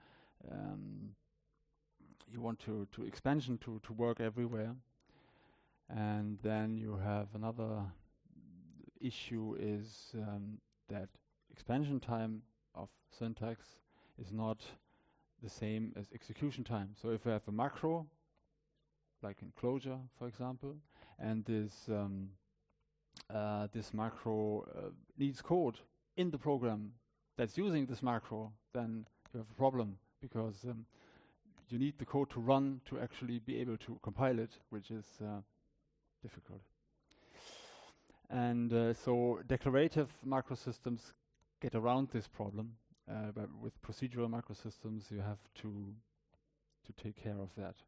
You want to expansion to work everywhere. And then you have another issue is that expansion time of syntax is not the same as execution time. So if I have a macro, like in Clojure, for example, and this macro needs code in the program that's using this macro, then you have a problem, because you need the code to run to actually be able to compile it, which is difficult. And so declarative macro systems get around this problem, but with procedural macro systems you have to take care of that.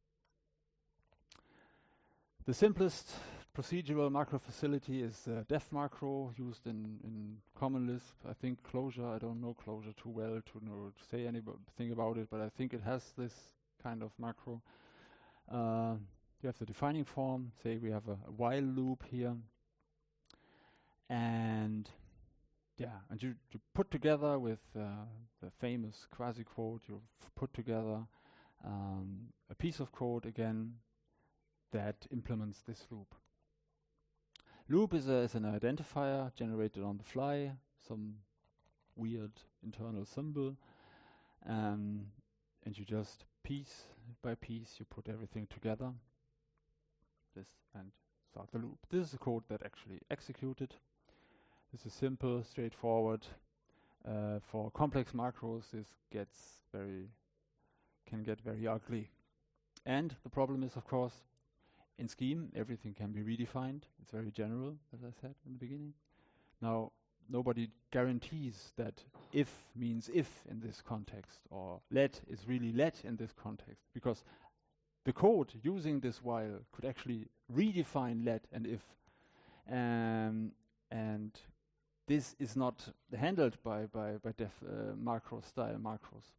The simplest procedural macro facility is def macro, used in common Lisp. I think Clojure, I don't know Clojure too well to say anything about it, but I think it has this kind of macro. You have the defining form. Say we have a while loop here, and you put together with the famous quasi-quote, you put together a piece of code again that implements this loop. Loop is an identifier generated on the fly, some weird internal symbol, and you just piece by piece you put everything together. This and start the loop. This is the code that actually executed. This is simple, straightforward. For complex macros, this can get very ugly. And the problem is, of course, in Scheme, everything can be redefined. It's very general, as I said in the beginning. Now, nobody guarantees that if means if in this context, or let is really let in this context, because the code using this while could actually redefine let and if. And this is not handled by macro style macros.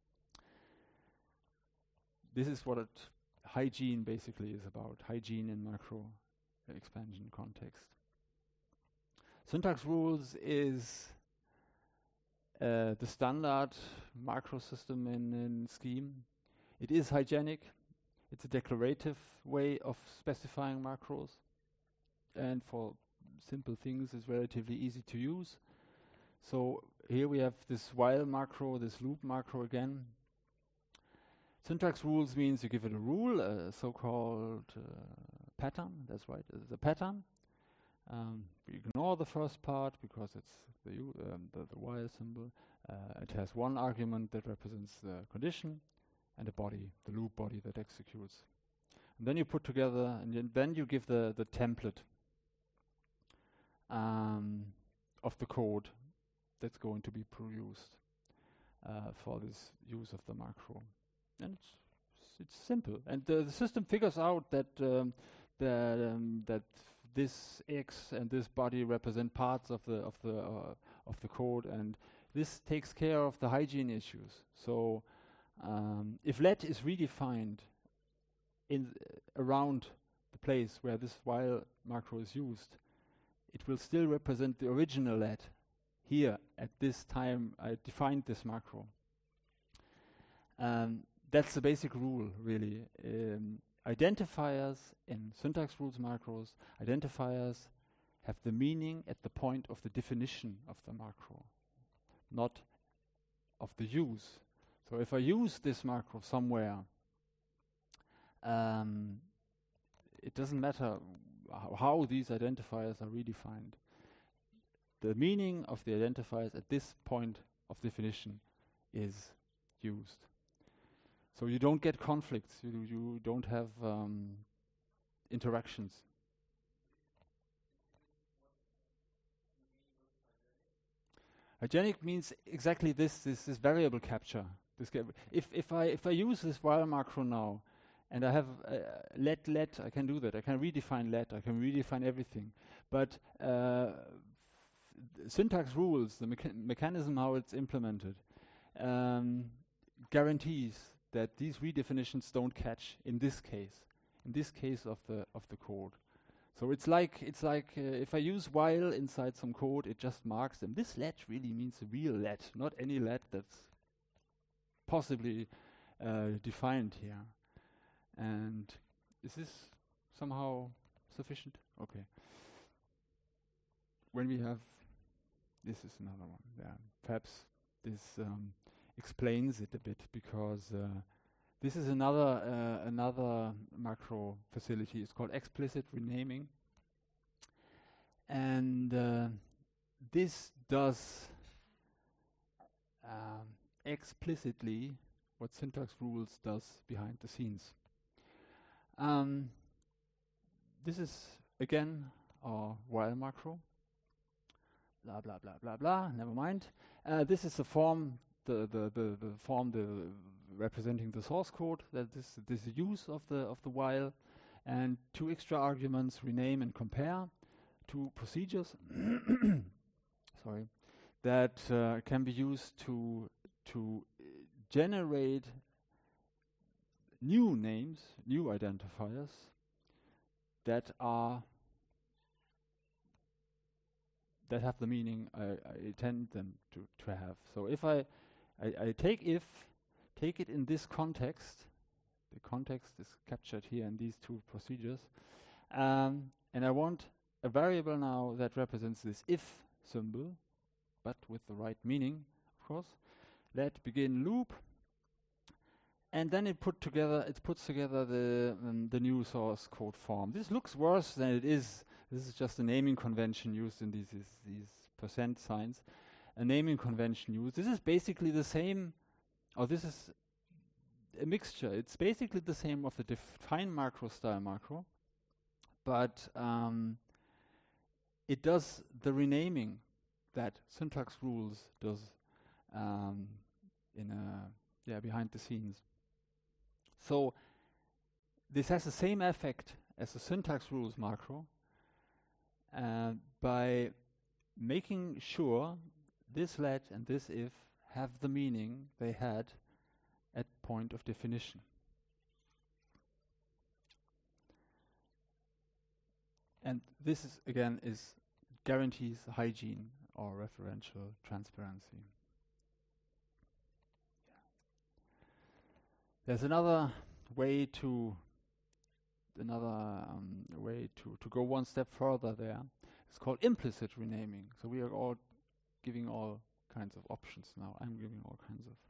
This is what hygiene basically is about, hygiene in macro expansion context. Syntax rules is the standard macro system in Scheme. It is hygienic. It's a declarative way of specifying macros, and for simple things it's relatively easy to use. So here we have this while macro, this loop macro again. Syntax rules means you give it a rule, a so-called pattern. That's right, it's a pattern. We ignore the first part because it's the while symbol. It has one argument that represents the condition and a body, the loop body that executes. And then you put together, and then you give the template of the code that's going to be produced for this use of the macro. And it's simple. And the system figures out that that this X and this body represent parts of the code, and this takes care of the hygiene issues. So if let is redefined in around the place where this while macro is used, it will still represent the original let. Here at this time I defined this macro. That's the basic rule, really. Identifiers in syntax rules macros, identifiers have the meaning at the point of the definition of the macro, not of the use. So if I use this macro somewhere, it doesn't matter how these identifiers are redefined. The meaning of the identifiers at this point of definition is used. So you don't get conflicts, you don't have interactions. Hygienic means exactly this is variable capture. If I use this while macro now, and I have let, I can do that. I can redefine let, I can redefine everything. But syntax rules, the mechanism how it's implemented, guarantees that these redefinitions don't catch in this case of the code. So it's like if I use while inside some code, it just marks them. This let really means a real let, not any let that's possibly defined here. And is this somehow sufficient? Okay. When we have, this is another one. Yeah, perhaps this explains it a bit, because this is another macro facility. It's called explicit renaming, and this does explicitly what syntax rules does behind the scenes. This is again our while macro. Blah blah blah blah blah. Never mind. This is the form. The form representing the source code, that this use of the while, and two extra arguments, rename and compare, two procedures sorry, that can be used to generate new names, new identifiers that have the meaning I intend them to have. So if I take it in this context, the context is captured here in these two procedures, and I want a variable now that represents this if symbol, but with the right meaning, of course. Let begin loop, and then it puts together the new source code form. This looks worse than it is. This is just a naming convention used in these percent signs. A naming convention used. This is basically the same, or this is a mixture. It's basically the same of the define macro style macro, but it does the renaming that syntax rules does behind the scenes. So this has the same effect as the syntax rules macro by making sure this let and this if have the meaning they had at point of definition. And this is again guarantees hygiene or referential transparency. There's another way to go one step further there. It's called implicit renaming. So we are all giving all kinds of options now. I'm giving all kinds of.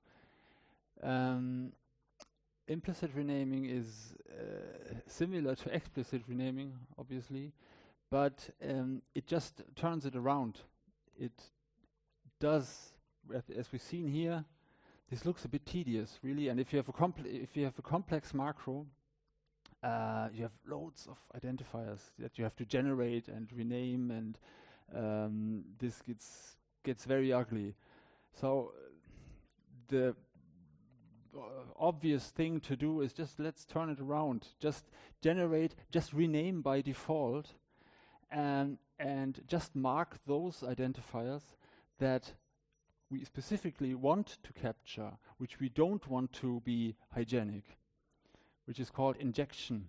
Implicit renaming is similar to explicit renaming, obviously, but it just turns it around. It does, as we've seen here, this looks a bit tedious, really. And if you have a complex macro, you have loads of identifiers that you have to generate and rename, and this gets very ugly. So the obvious thing to do is just let's turn it around. Just rename by default, and just mark those identifiers that we specifically want to capture, which we don't want to be hygienic, which is called injection.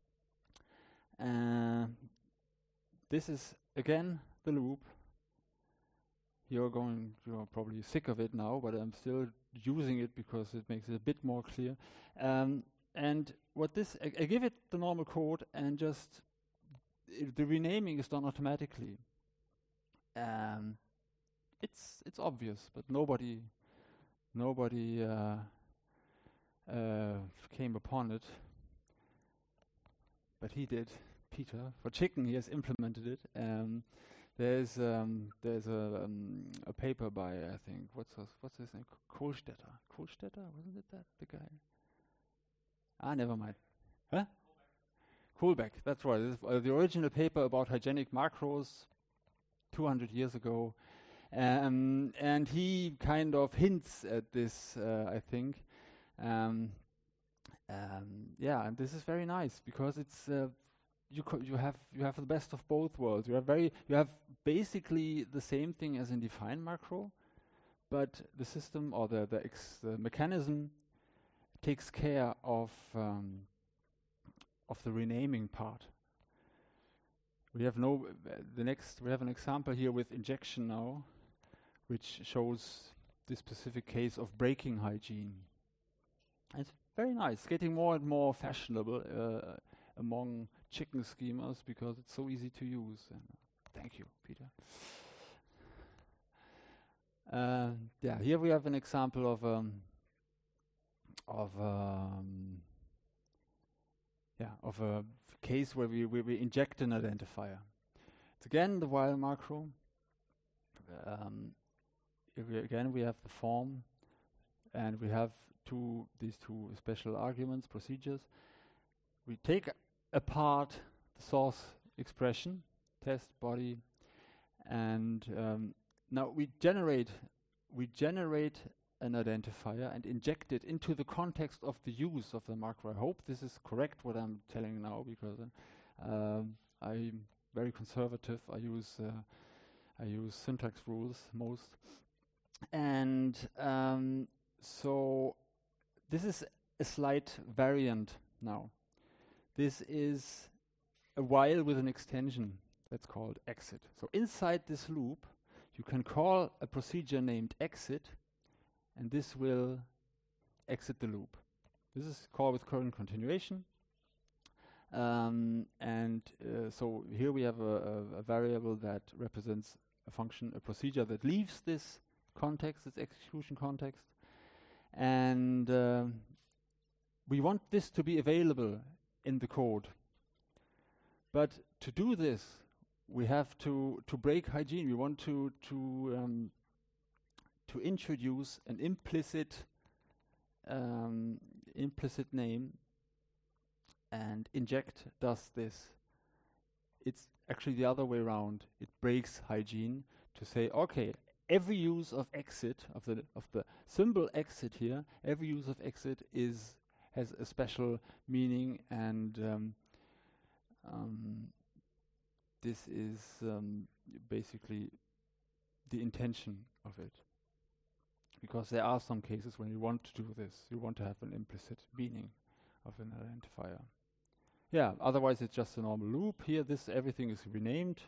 This is again the loop. You're probably sick of it now, but I'm still using it because it makes it a bit more clear. And what this, I give it the normal code, and just the renaming is done automatically. It's obvious, but nobody came upon it. But he did. Peter, for chicken, he has implemented it. There's a paper by, I think, what's his name? Kohlstetter, wasn't it that the guy? Never mind. Huh? Kohlbeck, that's right. This is, the original paper about hygienic macros 200 years ago. And he kind of hints at this, I think. Yeah, and this is very nice because it's you have the best of both worlds. You have basically the same thing as in define macro, but the system or the mechanism takes care of the renaming part. We have an example here with injection now, which shows this specific case of breaking hygiene. It's very nice, getting more and more fashionable among chicken schemas because it's so easy to use. And thank you, Peter. Yeah, here we have an example of a case where we inject an identifier. It's again the while macro. We have the form, and we have these two special arguments, procedures. We take apart the source expression, test, body, and now we generate an identifier and inject it into the context of the use of the macro. I hope this is correct what I'm telling now, because I'm very conservative. I use syntax rules most, and so this is a slight variant now. This is a while with an extension that's called exit. So inside this loop, you can call a procedure named exit, and this will exit the loop. This is called with current continuation. So here we have a variable that represents a function, a procedure that leaves this context, this execution context. And we want this to be available in the code. But to do this, we have to break hygiene. We want to introduce an implicit name, and inject does this. It's actually the other way around. It breaks hygiene to say, okay, every use of exit of the symbol exit here, every use of exit has a special meaning, and this is basically the intention of it. Because there are some cases when you want to do this, you want to have an implicit meaning of an identifier. Yeah, otherwise it's just a normal loop. Here, everything is renamed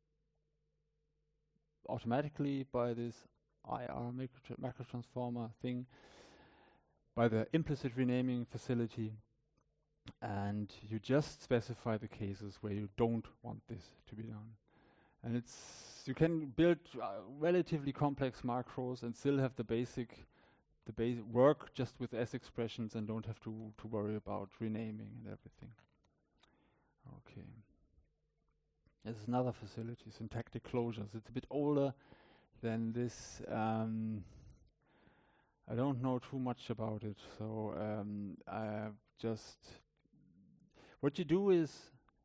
automatically by this IR macro transformer thing, by the implicit renaming facility, and you just specify the cases where you don't want this to be done. And you can build relatively complex macros and still have the basic work just with S expressions and don't have to worry about renaming and everything. Okay. There's another facility, syntactic closures. It's a bit older than this. I don't know too much about it, so I just what you do is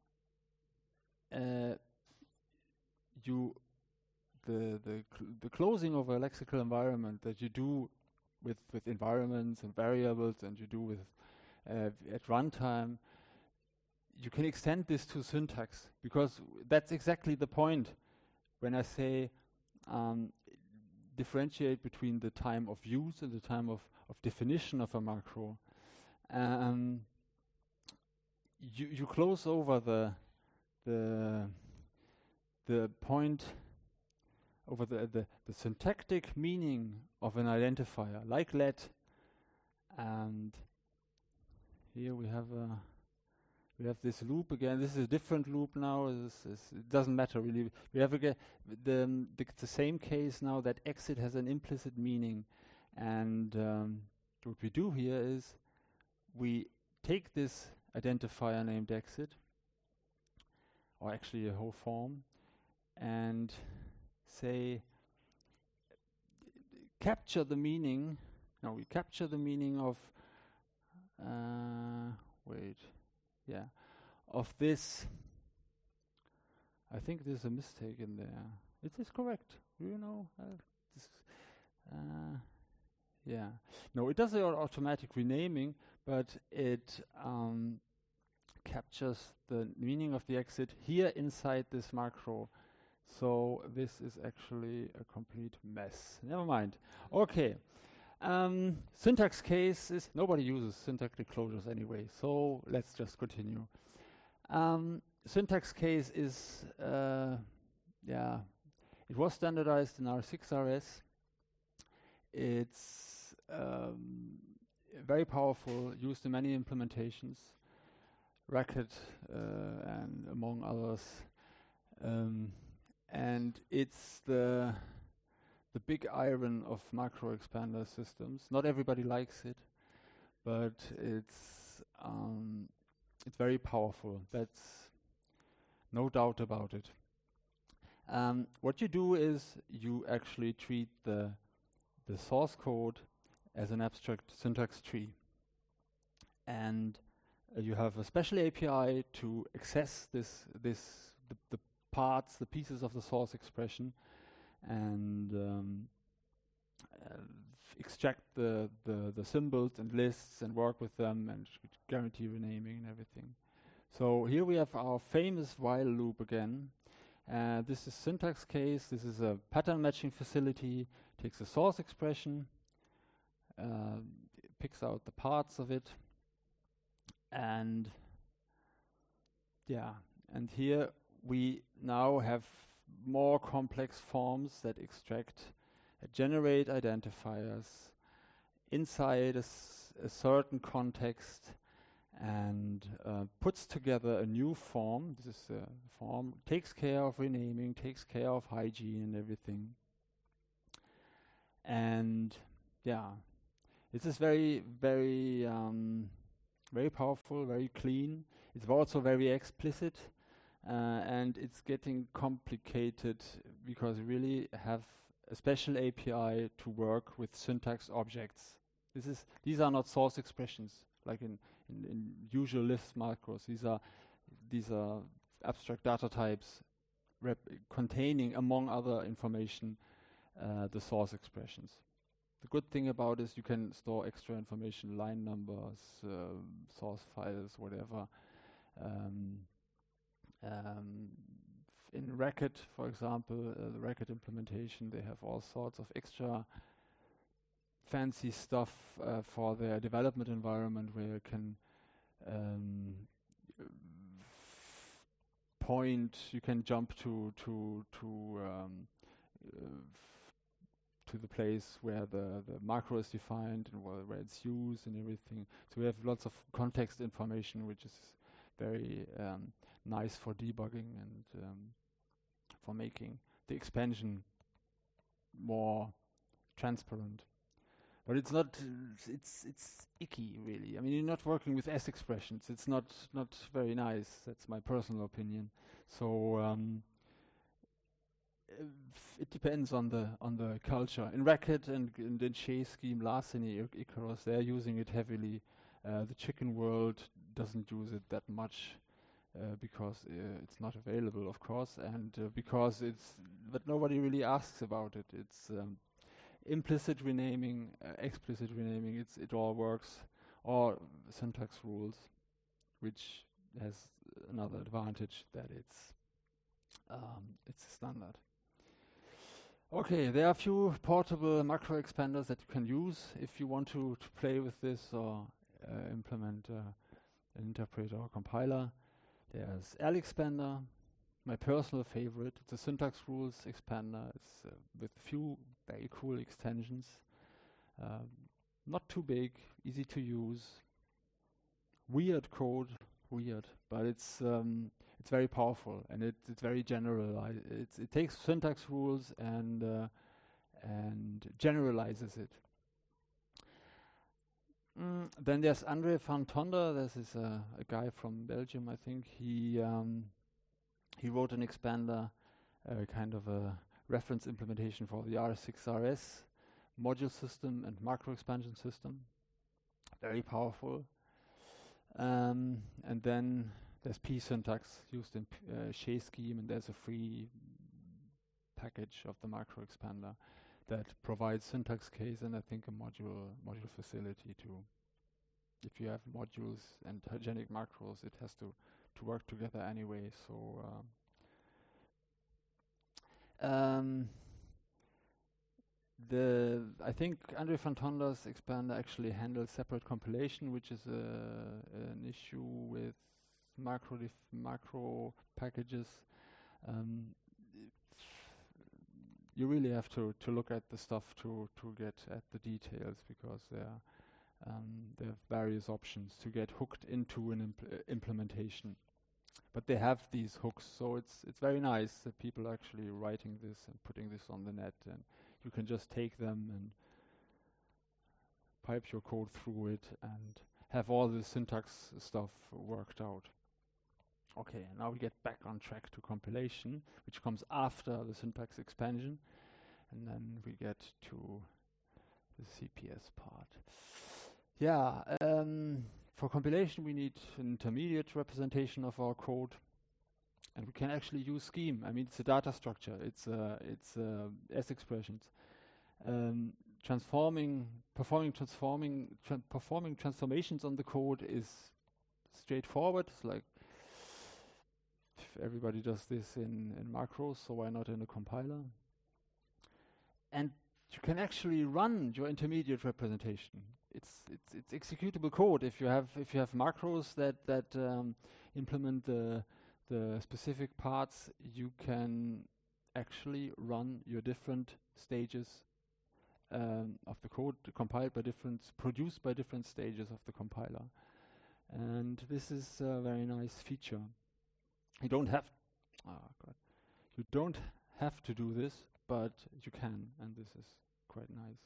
the closing of a lexical environment that you do with environments and variables, and you do with at runtime, you can extend this to syntax, because that's exactly the point when I say differentiate between the time of use and the time of definition of a macro. You close over the point over the syntactic meaning of an identifier, like let, and here we have this loop again. This is a different loop now. It doesn't matter really. We have again the same case now that exit has an implicit meaning, and what we do here is we take this identifier named exit, or actually a whole form, and say capture the meaning. Now we capture the meaning of of this. I think there's a mistake in there. It is correct. You know, no, it does the automatic renaming, but it captures the meaning of the exit here inside this macro. So this is actually a complete mess. Never mind. Okay. Syntax case is, nobody uses syntactic closures anyway, so let's just continue. Syntax case is, it was standardized in R6RS. It's very powerful, used in many implementations, Racket and among others. And it's the big iron of macro expander systems. Not everybody likes it, but it's very powerful. That's no doubt about it. What you do is you actually treat the source code as an abstract syntax tree, and you have a special API to access the parts, the pieces of the source expression, and extract the symbols and lists and work with them and guarantee renaming and everything. So here we have our famous while loop again. This is syntax case. This is a pattern matching facility. Takes a source expression, picks out the parts of it, and here we now have more complex forms that extract, generate identifiers inside a certain context, and puts together a new form. This is a form, takes care of renaming, takes care of hygiene and everything. And this is very, very, very powerful, very clean. It's also very explicit. And it's getting complicated because we really have a special API to work with syntax objects. These are not source expressions like in usual Lisp macros. These are abstract data types containing, among other information, the source expressions. The good thing about it is you can store extra information, line numbers, source files, whatever. In Racket, for example, the Racket implementation, they have all sorts of extra fancy stuff for their development environment, where you can you can jump to the place where the macro is defined and where it's used and everything. So we have lots of context information, which is very nice for debugging and for making the expansion more transparent. But it's not, it's icky, really. I mean, you're not working with S expressions. It's not very nice. That's my personal opinion. So it depends on the culture. In Racket and in Shea Scheme, Larceny, Icarus, they're using it heavily. The Chicken World doesn't use it that much because it's not available, of course, and because but nobody really asks about it. It's implicit renaming, explicit renaming. It all works, or syntax rules, which has another advantage that it's standard. Okay, there are a few portable macro expanders that you can use if you want to play with this or implement an interpreter or compiler. There's LExpander, my personal favorite. It's a syntax rules expander. It's with few very cool extensions. Not too big, easy to use. Weird code, but it's very powerful and it's very general. It takes syntax rules and generalizes it. Then there's André van Tonder. This is a guy from Belgium, I think. He wrote an expander, kind of a reference implementation for the R6RS module system and macro expansion system. Very powerful. And then there's P-syntax used in Shea Scheme, and there's a free package of the macro expander that provides syntax case and I think a module facility too. If you have modules and hygienic macros, it has to work together anyway. So I think André van Tonder's expander actually handles separate compilation, which is an issue with macro packages. You really have to look at the stuff to get at the details, because there are various options to get hooked into an implementation. But they have these hooks, so it's very nice that people are actually writing this and putting this on the net, and you can just take them and pipe your code through it and have all the syntax stuff worked out. Okay, now we get back on track to compilation, which comes after the syntax expansion, and then we get to the CPS part. Yeah, for compilation we need an intermediate representation of our code, and we can actually use Scheme. I mean, it's a data structure. It's S expressions. Performing transformations on the code is straightforward. It's like everybody does this in macros, so why not in a compiler? And you can actually run your intermediate representation. It's executable code. If you have macros that implement the specific parts, you can actually run your different stages of the code produced by different stages of the compiler. And this is a very nice feature. You don't have to do this, but you can, and this is quite nice.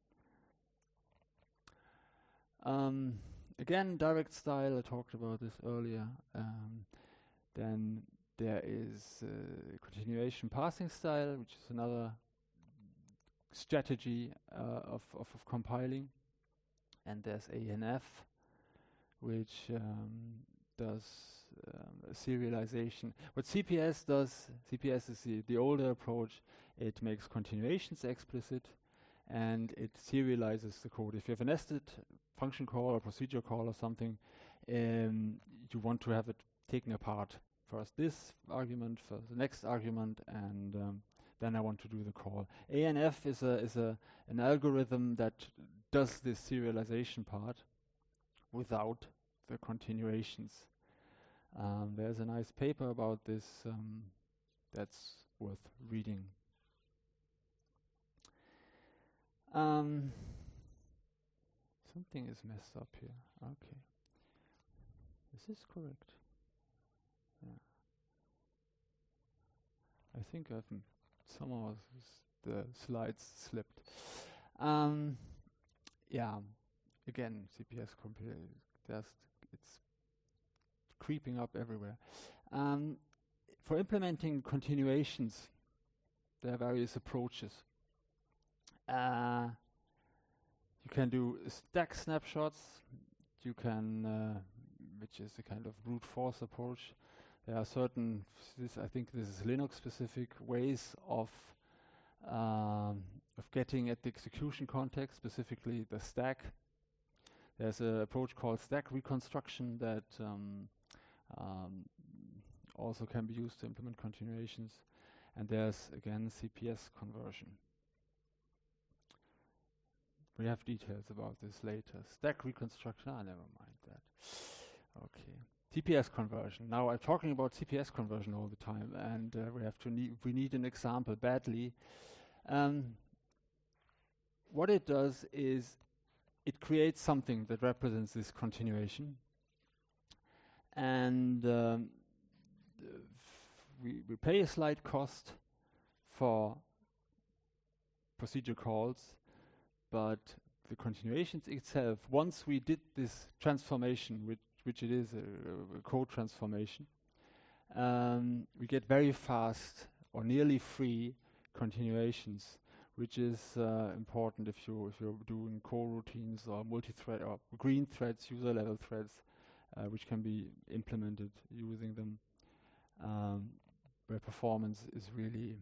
Again, direct style, I talked about this earlier. Then there is continuation parsing style, which is another strategy of compiling. And there's ANF, which does serialization. What CPS does, CPS is the older approach. It makes continuations explicit, and it serializes the code. If you have a nested function call or procedure call or something, you want to have it taken apart. First this argument, first the next argument, and then I want to do the call. ANF is an algorithm that does this serialization part without the continuations. There's a nice paper about this that's worth reading. Something is messed up here. Okay. Is this correct? Yeah. I I think I've somehow the slides slipped. Yeah, again, CPS computer, it's creeping up everywhere. For implementing continuations, there are various approaches. You can do stack snapshots. You can, which is a kind of brute force approach. There are certain, I think this is Linux specific ways of getting at the execution context, specifically the stack. There's an approach called stack reconstruction that also can be used to implement continuations. And there's, again, CPS conversion. We have details about this later. Stack reconstruction, never mind that. Okay. CPS conversion. Now I'm talking about CPS conversion all the time, and we need an example badly. What it does is it creates something that represents this continuation, and we pay a slight cost for procedure calls, but the continuations itself, once we did this transformation, which it is a code transformation, we get very fast or nearly free continuations, which is important if you're doing coroutines or multi-thread or green threads, user level threads, which can be implemented using them, where performance is really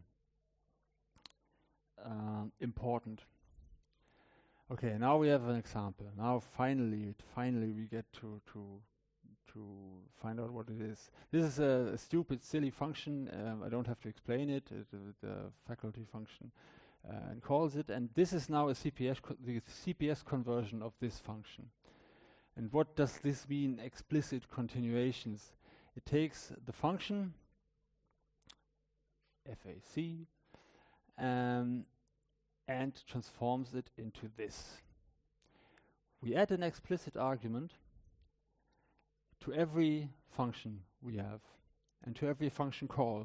important. Okay, now we have an example. Now finally we get to find out what it is. This is a stupid, silly function. I don't have to explain it. The faculty function and calls it. And this is now the CPS conversion of this function. And what does this mean? Explicit continuations. It takes the function FAC and transforms it into this. We add an explicit argument to every function we have and to every function call.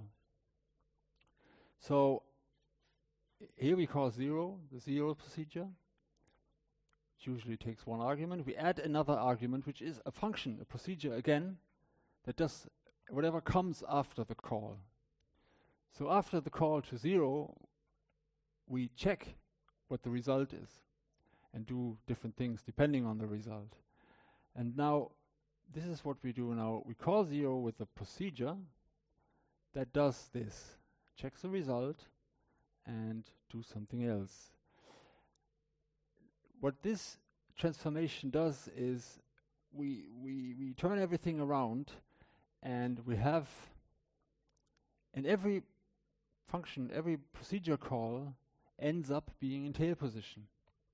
So here we call 0, the 0 procedure. It usually takes one argument. We add another argument, which is a function, a procedure again, that does whatever comes after the call. So after the call to 0, we check what the result is and do different things depending on the result. And now this is what we do now. We call 0 with a procedure that does this, checks the result and do something else. What this transformation does is we turn everything around, and we have in every function, every procedure call ends up being in tail position.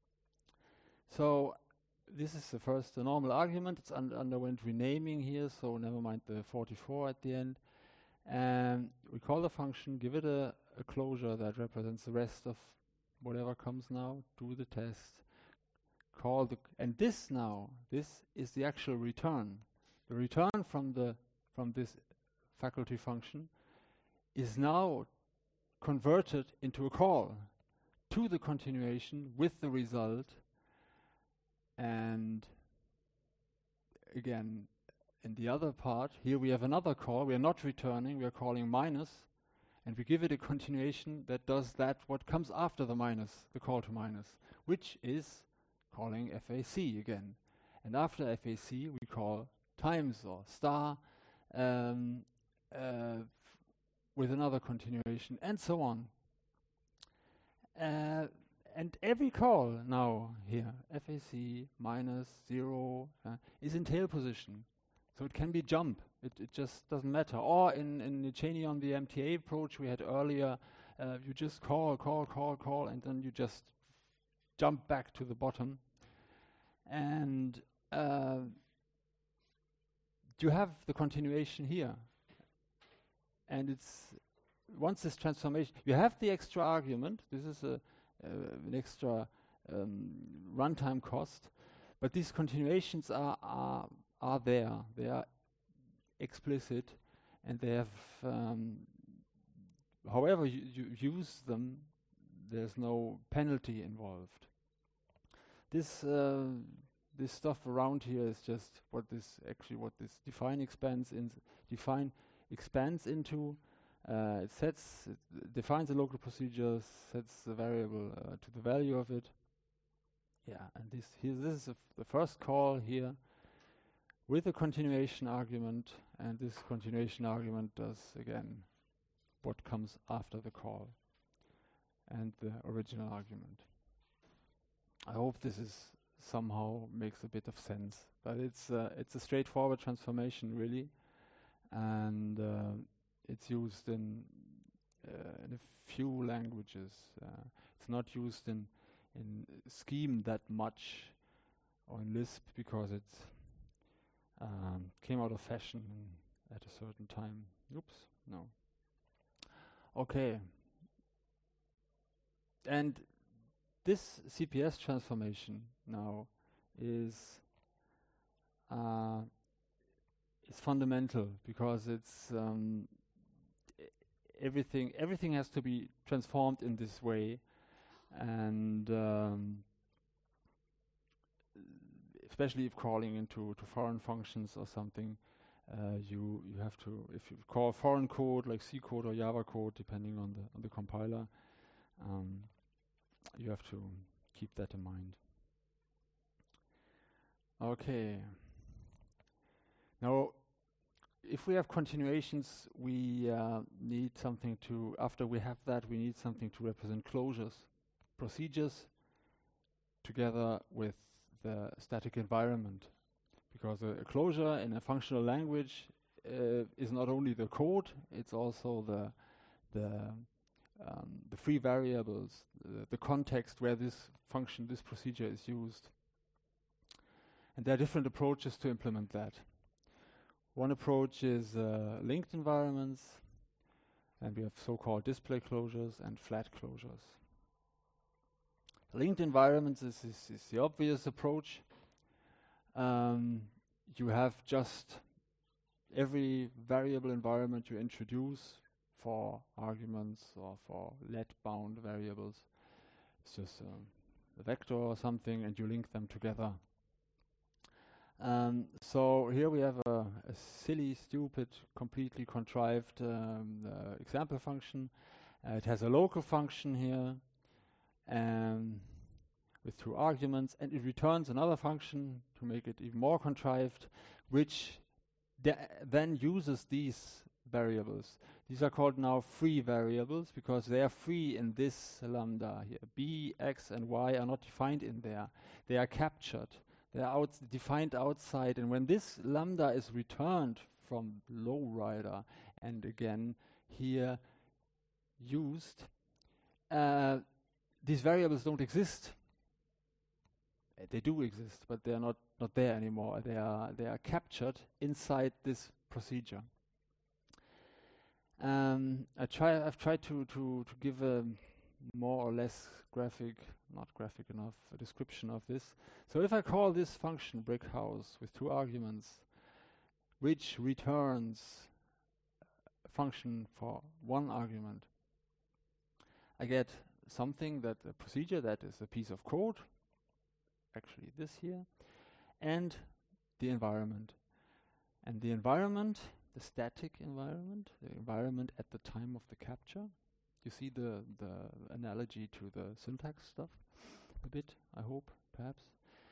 So this is the normal argument. It's underwent renaming here, so never mind the 44 at the end. And we call the function, give it a closure that represents the rest of whatever comes now, do the test, and this is the actual return. The return from this faculty function is now converted into a call to the continuation with the result. And again, in the other part, here we have another call. We are not returning, we are calling minus, and we give it a continuation that does what comes after the minus, the call to minus, which is calling FAC again. And after FAC, we call times or star with another continuation, and so on. And every call now here, FAC minus 0, is in tail position. So it can be jump. It just doesn't matter. Or in the Cheney on the MTA approach we had earlier, you just call, and then you just jump back to the bottom. And you have the continuation here. And it's once this transformation, you have the extra argument. This is an extra runtime cost, but these continuations are there. They are explicit, and they have however you use them, there's no penalty involved. This this stuff around here is just what this define expands into. It defines a local procedure, sets the variable to the value of it. Yeah, and this is the first call here with a continuation argument, and this continuation argument does again what comes after the call and the original argument. I hope this is somehow makes a bit of sense, but it's a straightforward transformation really, and it's used in a few languages. It's not used in Scheme that much, or in Lisp, because it came out of fashion at a certain time. Oops, no. Okay. And this CPS transformation now is fundamental, because it's everything has to be transformed in this way, and especially if calling into foreign functions or something, you have to, if you call foreign code like C code or Java code, depending on the compiler, you have to keep that in mind. Okay. Now, if we have continuations, we need something to, after we have that, we need something to represent closures, procedures, together with the static environment. Because a closure in a functional language is not only the code, it's also the free variables, the context where this function, this procedure is used. And there are different approaches to implement that. One approach is linked environments, and we have so-called display closures and flat closures. Linked environments is the obvious approach. You have just every variable environment you introduce for arguments or for let-bound variables. It's just a vector or something, and you link them together. So here we have a silly, stupid, completely contrived example function. It has a local function here with 2 arguments, and it returns another function to make it even more contrived, which then uses these variables. These are called now free variables because they are free in this lambda here. B, X, and Y are not defined in there. They are captured. They are defined outside, and when this lambda is returned from lowrider and again here used, these variables don't exist. They do exist, but they are not there anymore. They are captured inside this procedure. I've tried to give a more or less not graphic enough, a description of this. So if I call this function brickhouse with 2 arguments, which returns a function for 1 argument, I get something that a procedure that is a piece of code, actually this here, and the environment. And the environment, the static environment, the environment at the time of the capture. You see the analogy to the syntax stuff a bit, I hope, perhaps.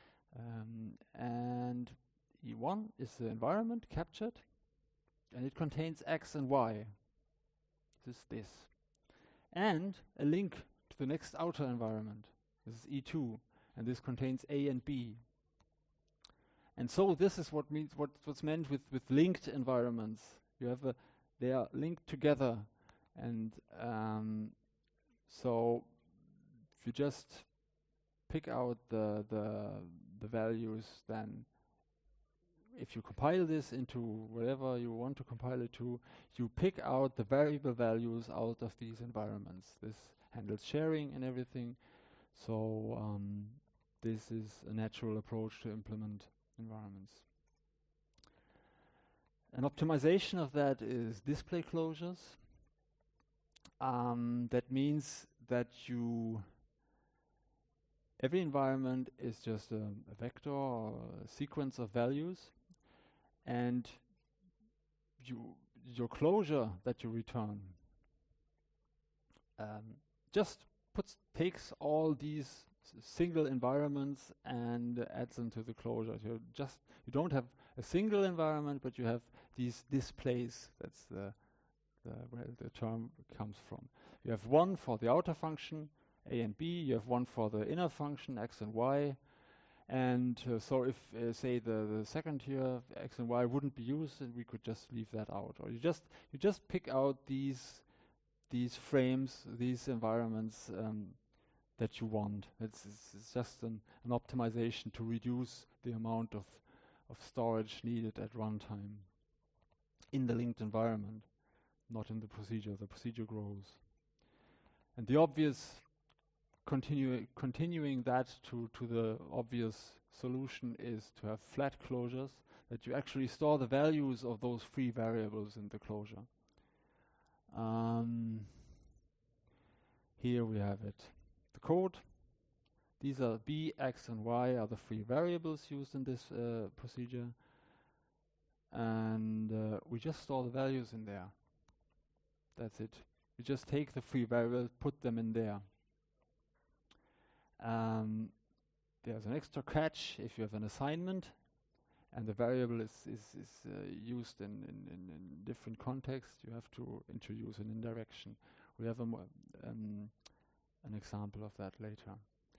And E1 is the environment captured, and it contains X and Y. This. And a link to the next outer environment. This is E2, and this contains A and B. And so this is what's meant with linked environments. They are linked together, and so if you just pick out the values, then if you compile this into whatever you want to compile it to, you pick out the variable values out of these environments. This handles sharing and everything. So this is a natural approach to implement environments. An optimization of that is display closures. That means that every environment is just a vector or a sequence of values, and your closure that you return just takes all these single environments and adds them to the closure. You don't have a single environment, but you have these displays. That's where the term comes from. You have one for the outer function, a and b. You have one for the inner function, x and y. And so if, say, the second here, x and y, wouldn't be used, then we could just leave that out. Or you just pick out these frames, these environments that you want. It's just an optimization to reduce the amount of storage needed at runtime in the linked environment, not in the procedure. The procedure grows. And the obvious continuing that to the obvious solution is to have flat closures, that you actually store the values of those free variables in the closure. Here we have it. The code. These are b, x, and y are the free variables used in this procedure. And we just store the values in there. That's it. We just take the free variables, put them in there. There's an extra catch if you have an assignment and the variable is used in different contexts. You have to introduce an indirection. We have an example of that later.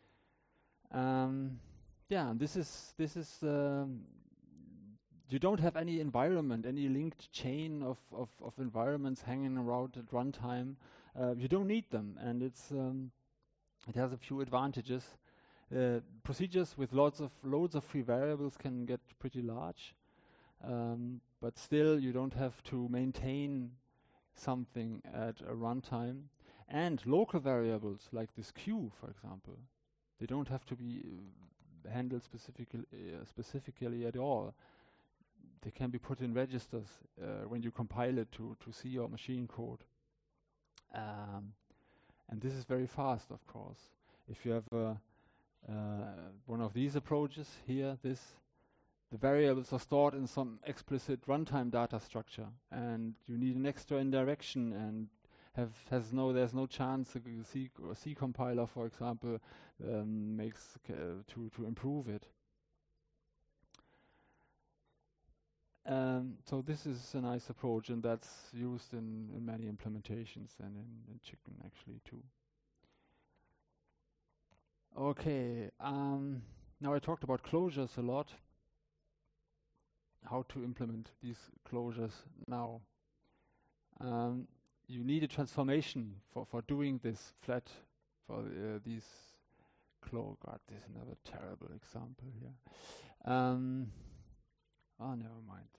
This is you don't have any environment, any linked chain of environments hanging around at runtime. You don't need them, and it has a few advantages. Procedures with loads of free variables can get pretty large, but still you don't have to maintain something at a runtime. And local variables like this Q, for example, they don't have to be handled specifically at all. They can be put in registers when you compile it to C or machine code. And this is very fast, of course. If you have one of these approaches here, the variables are stored in some explicit runtime data structure, and you need an extra indirection, and there's no chance a C compiler, for example, makes to improve it. So this is a nice approach, and that's used in many implementations and in Chicken actually too. Okay, now I talked about closures a lot. How to implement these closures now. You need a transformation for doing this flat, for these God, this is another terrible example here. Never mind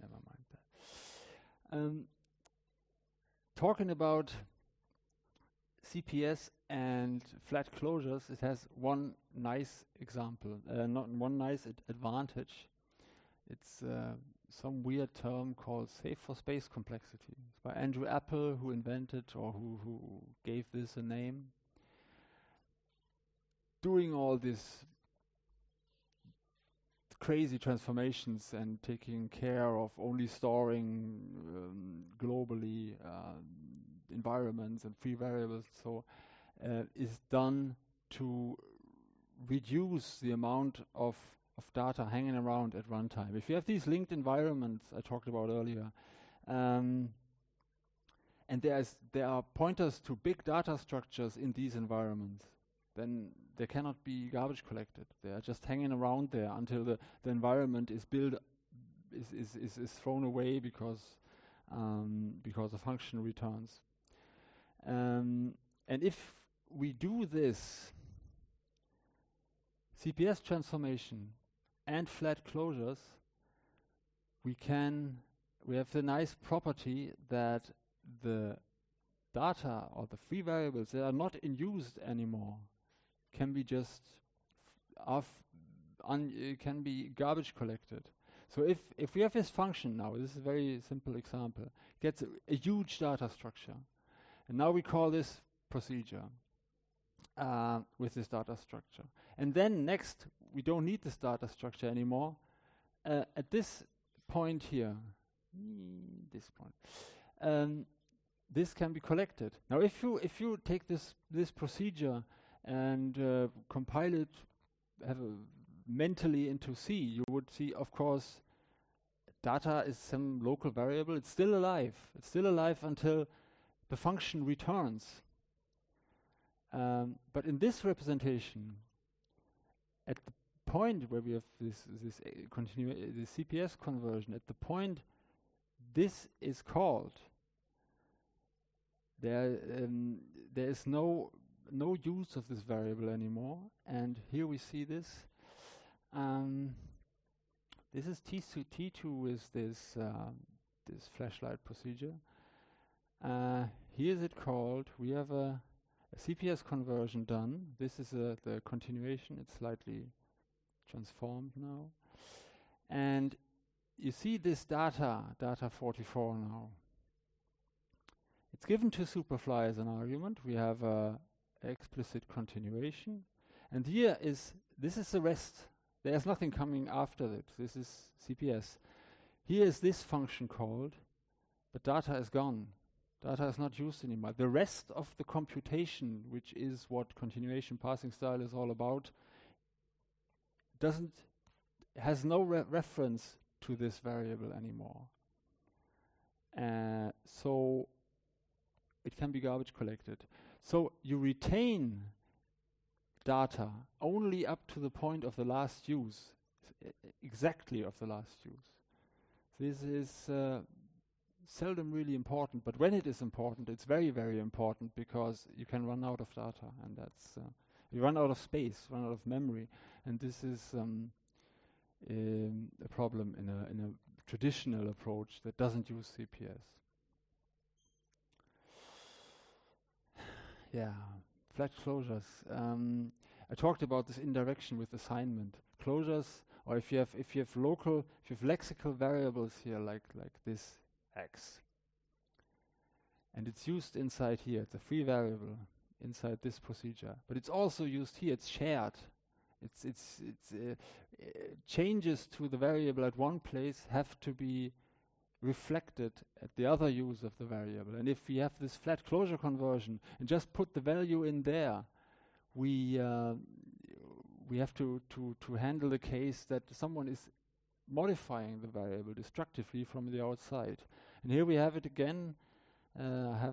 that. Talking about CPS and flat closures, it has one nice example, not one nice advantage. It's some weird term called Save for Space Complexity. It's by Andrew Appel, who invented or who gave this a name. Doing all this crazy transformations and taking care of only storing globally environments and free variables, so is done to reduce the amount of data hanging around at runtime. If you have these linked environments I talked about earlier, and there are pointers to big data structures in these environments, then there cannot be garbage collected. They are just hanging around there until the environment is thrown away because a function returns. And if we do this CPS transformation and flat closures, we have the nice property that the data or the free variables that are not in use anymore can be just can be garbage collected. So if we have this function now, this is a very simple example, gets a huge data structure, And now we call this procedure with this data structure. And then next, we don't need this data structure anymore. At this point here, this point, this can be collected. Now, if you take this procedure and compile it mentally into C, you would see, of course, data is some local variable. It's still alive. It's still alive until the function returns. But in this representation, at the point where we have this CPS conversion, at the point this is called, there is no use of this variable anymore. And here we see this. This is T2 is this flashlight procedure. Here is it called. We have a CPS conversion done. This is the continuation. It's slightly transformed now. And you see this data 44 now. It's given to Superfly as an argument. We have a explicit continuation. And this is the rest. There's nothing coming after it. This is CPS. Here is this function called, but data is gone. Data is not used anymore. The rest of the computation, which is what continuation parsing style is all about, has no reference to this variable anymore. So it can be garbage collected. So you retain data only up to the point of the last use, exactly of the last use. This is seldom really important, but when it is important, it's very, very important, because you can run out of data, and that's you run out of space, run out of memory, and this is a problem in a traditional approach that doesn't use CPS. Yeah, flat closures. I talked about this indirection with assignment. Closures, or if you have lexical variables here like this x, and it's used inside here. It's a free variable inside this procedure, but it's also used here. It's shared. It's changes to the variable at one place have to be reflected at the other use of the variable. And if we have this flat closure conversion and just put the value in there, we have to handle the case that someone is modifying the variable destructively from the outside. And here we have it again. I have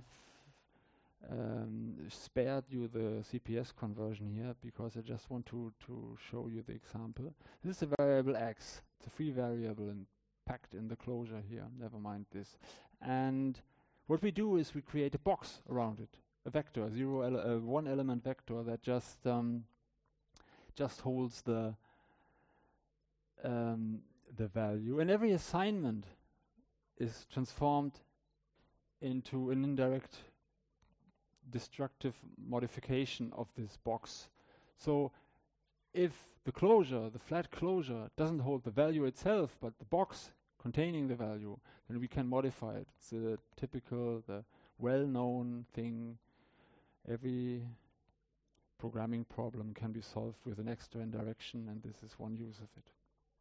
spared you the CPS conversion here because I just want to show you the example. This is a variable x. It's a free variable and packed in the closure here. Never mind this. And what we do is we create a box around it, a vector, one element vector that just holds the value, and every assignment is transformed into an indirect destructive modification of this box. So if the flat closure doesn't hold the value itself, but the box containing the value, then we can modify it. It's a typical, the well-known thing. Every programming problem can be solved with an extra indirection, and this is one use of it.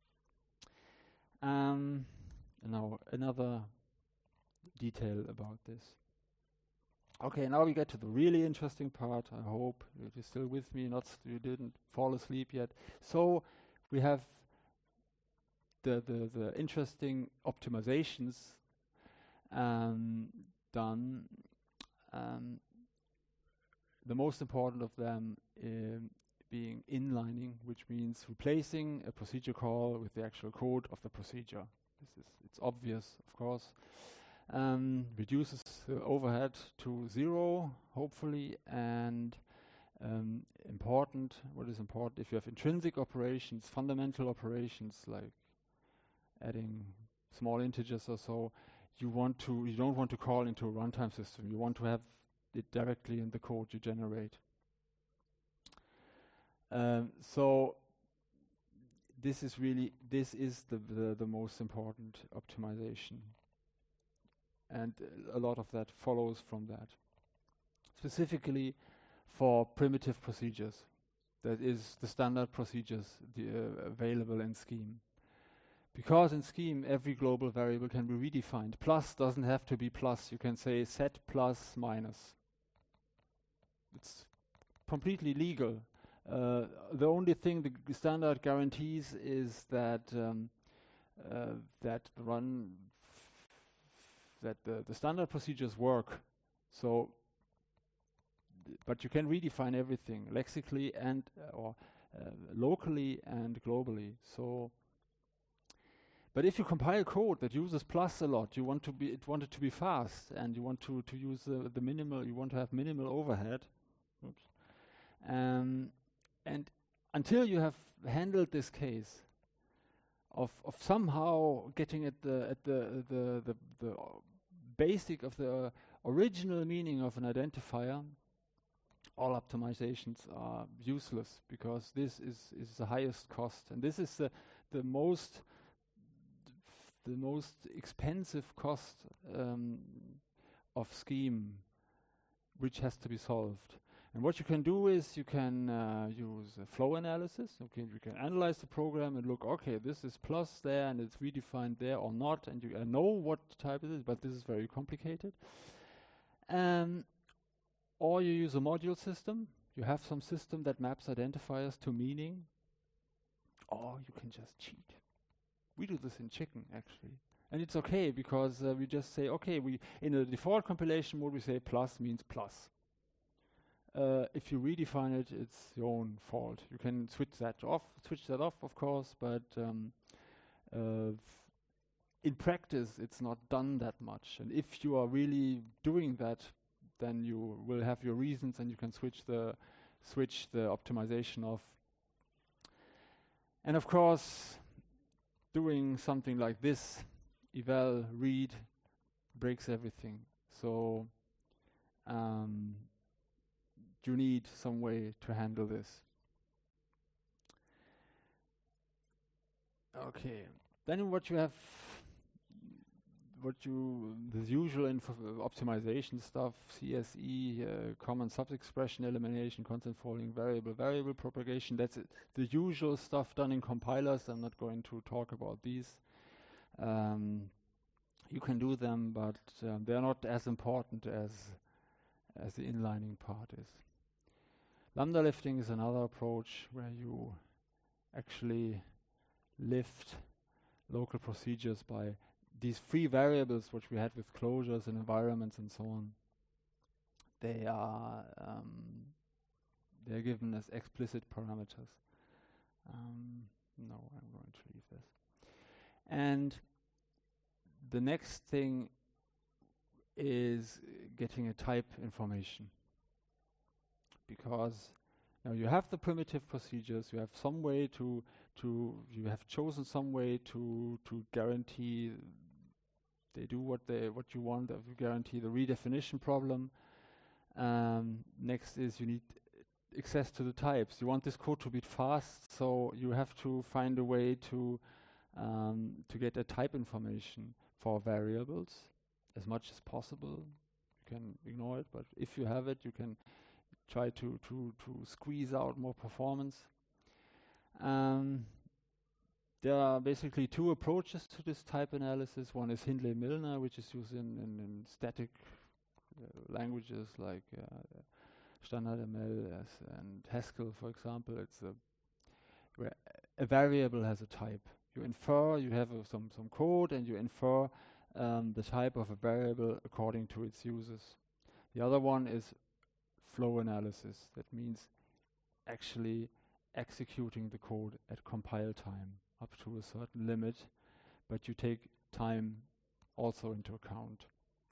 Now another detail about this. Okay, now we get to the really interesting part. I hope you're still with me, you didn't fall asleep yet. So we have the interesting optimizations done. The most important of them being inlining, which means replacing a procedure call with the actual code of the procedure. It's obvious, of course. Reduces the overhead to 0, hopefully, and what is important, if you have intrinsic operations, fundamental operations like adding small integers or so, you don't want to call into a runtime system. You want to have it directly in the code you generate. So this is the most important optimization. And a lot of that follows from that. specifically for primitive procedures. That is the standard procedures available in Scheme. Because in Scheme, every global variable can be redefined. Plus doesn't have to be plus. You can say set plus minus. It's completely legal. The only thing the standard guarantees is that the standard procedures work. So, but you can redefine everything lexically and locally and globally. So, but if you compile code that uses plus a lot, you want it to be fast, and you want to use the minimal. You want to have minimal overhead. Oops. And until you have handled this case of somehow getting at the basic of the original meaning of an identifier, all optimizations are useless, because this is the highest cost, and this is the most expensive cost of Scheme, which has to be solved. And what you can do is you can use a flow analysis. Okay, you can analyze the program and look, okay, this is plus there and it's redefined there or not, and you know what type it is, but this is very complicated. Or you use a module system. You have some system that maps identifiers to meaning. Or you can just cheat. We do this in Chicken, actually. And it's okay, because we just say, okay, in the default compilation mode, we say plus means plus. If you redefine it, it's your own fault. You can switch that off, of course, but in practice, it's not done that much. And if you are really doing that, then you will have your reasons, and you can switch the optimization off. And of course, doing something like this, eval, read, breaks everything. So you need some way to handle this. Okay, then the usual optimization stuff, CSE, common sub-expression elimination, constant folding, variable propagation, that's it. The usual stuff done in compilers. I'm not going to talk about these. You can do them, but they're not as important as the inlining part is. Lambda lifting is another approach where you actually lift local procedures by these free variables, which we had with closures and environments and so on. They're given as explicit parameters. No, I'm going to leave this. And the next thing is getting a type information. Because now you have the primitive procedures, you have some way you have chosen some way to guarantee they do what you want, you guarantee the redefinition problem. Next is you need access to the types. You want this code to be fast, so you have to find a way to get a type information for variables as much as possible. You can ignore it, but if you have it, you can try to squeeze out more performance. There are basically two approaches to this type analysis. One is Hindley-Milner, which is used in static languages like StandardML and Haskell, for example. It's where a variable has a type. You infer, you have some code, and you infer the type of a variable according to its uses. The other one is flow analysis. That means actually executing the code at compile time up to a certain limit, but you take time also into account.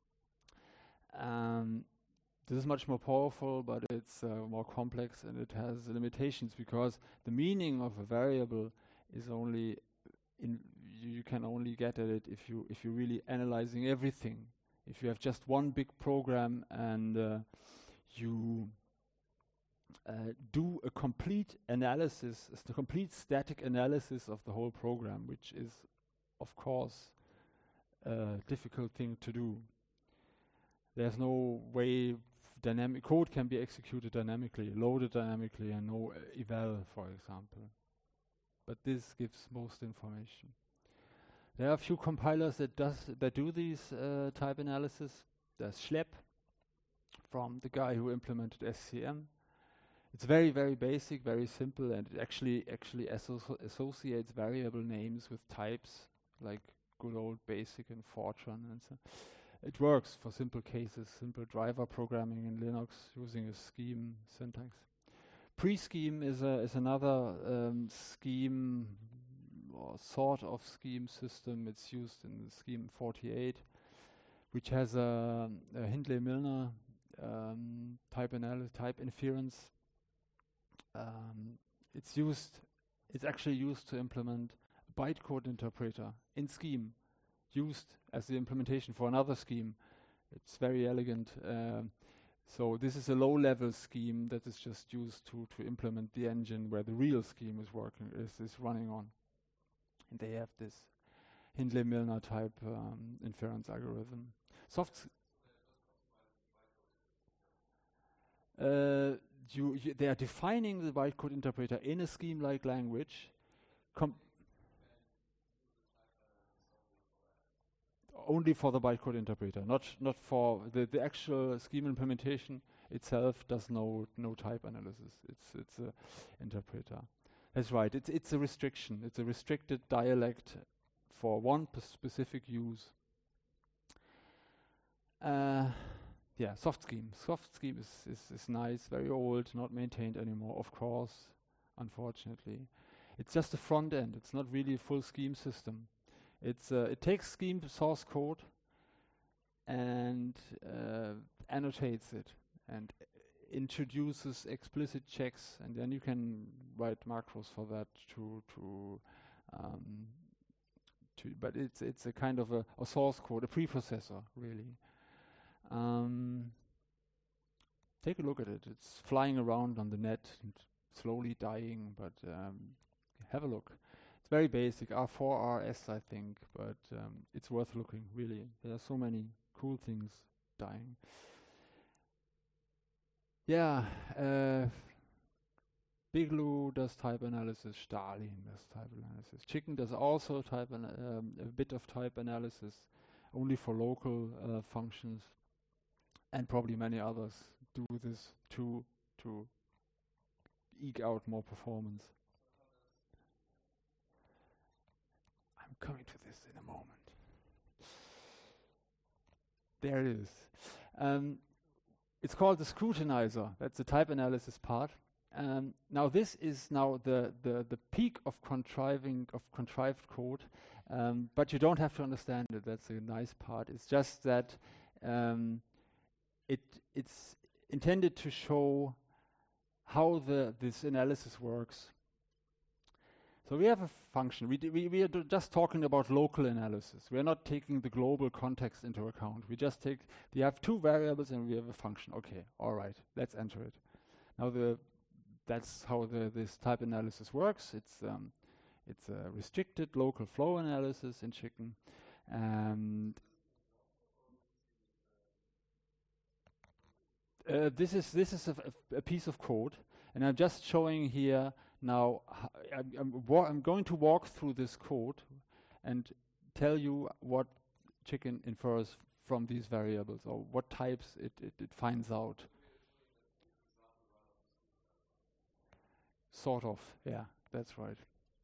This is much more powerful, but it's more complex, and it has limitations, because the meaning of a variable is only you can only get at it if you're really analyzing everything. If you have just one big program and you do a complete analysis, a complete static analysis of the whole program, which is, of course, a difficult thing to do. There's no way dynamic code can be executed dynamically, loaded dynamically, and no eval, for example. But this gives most information. There are a few compilers that do these type analysis. There's Schlep from the guy who implemented SCM. It's very, very basic, very simple, and it actually associates variable names with types, like good old BASIC and Fortran, and so it works for simple cases, simple driver programming in Linux using a scheme syntax. Pre-scheme is another scheme or sort of scheme system. It's used in the scheme 48, which has a Hindley-Milner type inference. It's actually used to implement a bytecode interpreter in scheme, used as the implementation for another scheme. It's very elegant. So this is a low-level scheme that is just used to implement the engine where the real scheme is running on. And they have this Hindley-Milner type inference algorithm. They are defining the bytecode interpreter in a scheme-like language. Only for the bytecode interpreter, not for the actual scheme implementation itself. Does no type analysis. It's a interpreter. That's right. It's a restriction. It's a restricted dialect for one specific use. Soft scheme. Soft scheme is nice, very old, not maintained anymore, of course, unfortunately. It's just a front end. It's not really a full scheme system. It takes scheme source code and annotates it and introduces explicit checks, and then you can write macros for that but it's a kind of a source code, a preprocessor, really. Take a look at it. It's flying around on the net and slowly dying, but have a look. It's very basic, R4, RS, I think, but it's worth looking, really. There are so many cool things dying. Bigelow does type analysis, Stalin does type analysis. Chicken does also a bit of type analysis, only for local functions, and probably many others do this to eke out more performance. I'm coming to this in a moment. There it is. It's called the scrutinizer. That's the type analysis part. Now this is now the peak of contrived code, but you don't have to understand it. That's a nice part. It's just that it's intended to show how this analysis works. So we have a function. We are just talking about local analysis. We are not taking the global context into account. We have two variables and we have a function. Okay, all right, let's enter it. Now that's how this type analysis works. It's a restricted local flow analysis in Chicken, and this is a piece of code, and I'm just showing here now. I'm going to walk through this code and tell you what Chicken infers from these variables, or what types it finds out. Sort of, yeah, that's right.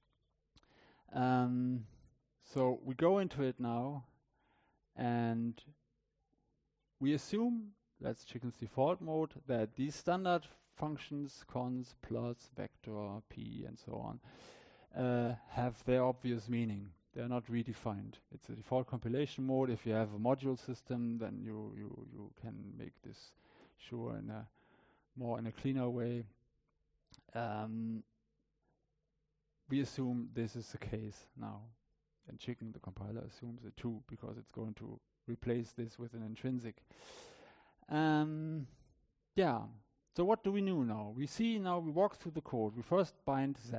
So we go into it now, and we assume, that's Chicken's default mode, that these standard functions, cons, plus, vector, p, and so on, have their obvious meaning. They're not redefined. It's a default compilation mode. If you have a module system, then you can make this sure in a cleaner way. We assume this is the case now, and Chicken, the compiler, assumes it too, because it's going to replace this with an intrinsic. So what do we know now? We walk through the code. We first bind Z.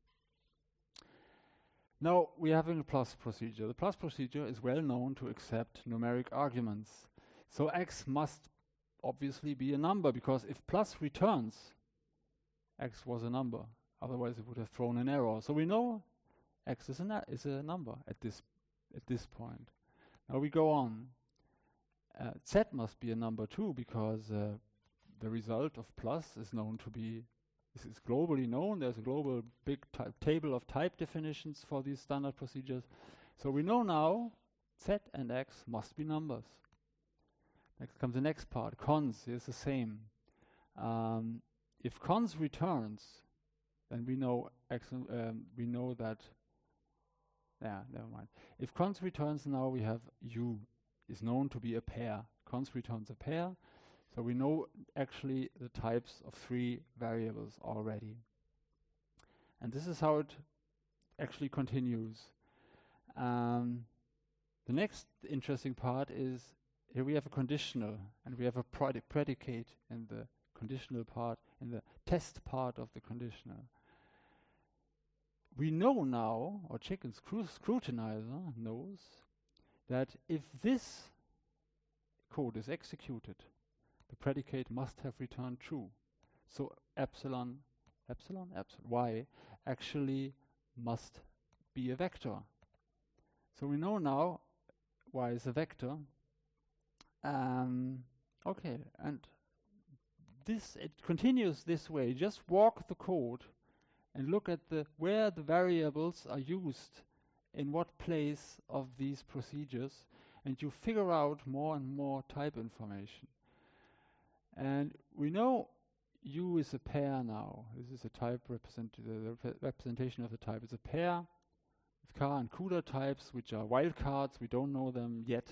Now we're having a plus procedure. The plus procedure is well known to accept numeric arguments. So X must obviously be a number, because if plus returns, x was a number. Otherwise, it would have thrown an error. So we know x is a number at this point. Now we go on. Z must be a number too, because the result of plus is known to be is globally known. There's a global big table of type definitions for these standard procedures. So we know now Z and X must be numbers. Next comes the next part. Cons is the same. If cons returns, then we know we know that. Yeah, never mind. If cons returns, now we have U is known to be a pair. Cons returns a pair, so we know actually the types of 3 variables already. And this is how it actually continues. The next interesting part is here we have a conditional, and we have a predicate in the conditional part, in the test part of the conditional. We know now, or chicken scrutinizer knows, that if this code is executed, the predicate must have returned true. So epsilon, y actually must be a vector. So we know now y is a vector. Okay, and it continues this way. Just walk the code and look at where the variables are used in what place of these procedures, and you figure out more and more type information. And we know U is a pair now. This is a type representation of the type. It's a pair with K and CUDA types, which are wildcards. We don't know them yet.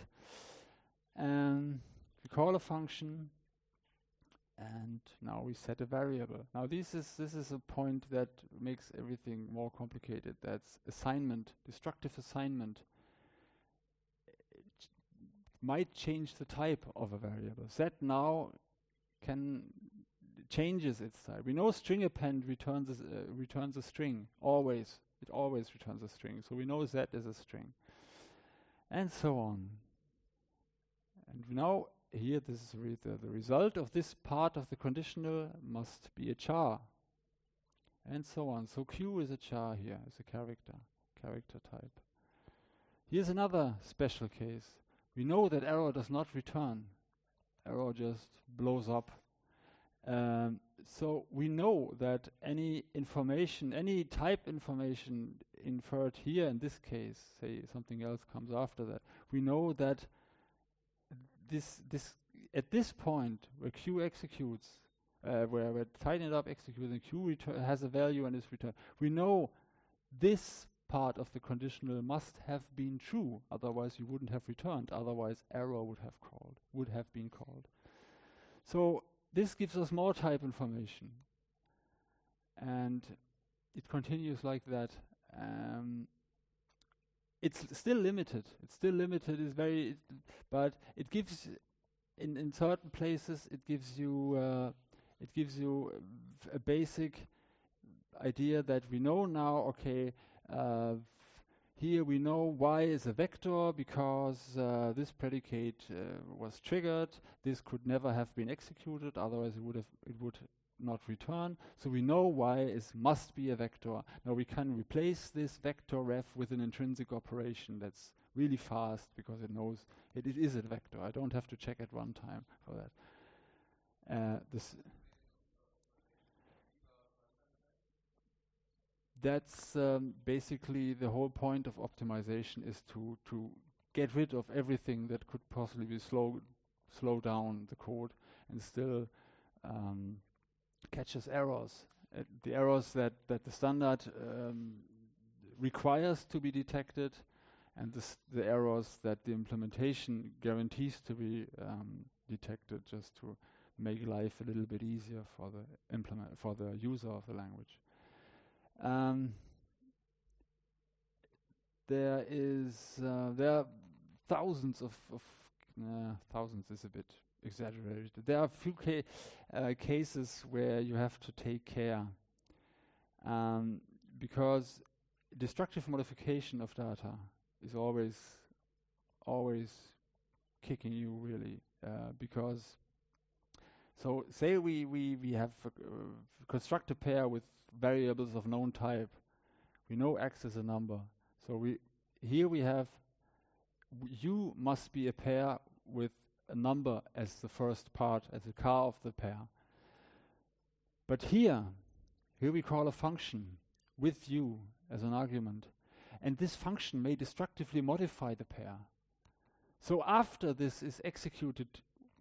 We call a function, and now we set a variable. Now this is a point that makes everything more complicated. That's assignment, destructive assignment. It might change the type of a variable. Z now changes its type. We know string append returns a string always. It always returns a string. So we know Z is a string, and so on. And now here, this is the result of this part of the conditional must be a char, and so on. So Q is a char here, is a character type. Here's another special case. We know that error does not return. Error just blows up. So we know that any information, any type information inferred here in this case, say something else comes after that, we know that this at this point where Q executes, where tighten it up executes and Q has a value and is returned, we know this part of the conditional must have been true, otherwise you wouldn't have returned, otherwise error would have been called. So this gives us more type information, and it continues like that. It's still limited. But it gives, in certain places, it gives you a basic idea that we know now. Okay, here we know y is a vector because this predicate was triggered. This could never have been executed, otherwise it would not return. So we know y must be a vector. Now we can replace this vector ref with an intrinsic operation that's really fast because it knows it is a vector. I don't have to check at runtime for that. That's basically the whole point of optimization, is to get rid of everything that could possibly slow down the code and still catches errors. The errors that the standard requires to be detected, and the errors that the implementation guarantees to be detected, just to make life a little bit easier for the user of the language. There are thousands of thousands is a bit exaggerated. There are a few cases where you have to take care, because destructive modification of data is always kicking you, really, because So say we have construct a pair with variables of known type. We know x is a number. So here we have u must be a pair with a number as the first part, as a car of the pair. But here we call a function with u as an argument. And this function may destructively modify the pair. So after this is executed,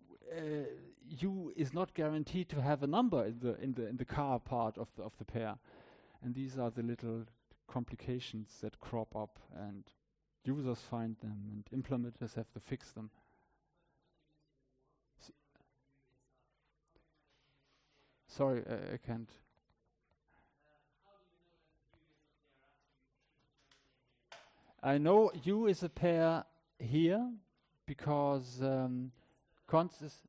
u is not guaranteed to have a number in the car part of the pair. And these are the little complications that crop up, and users find them, and implementers have to fix them. Sorry, I can't. I know u is a pair here because const is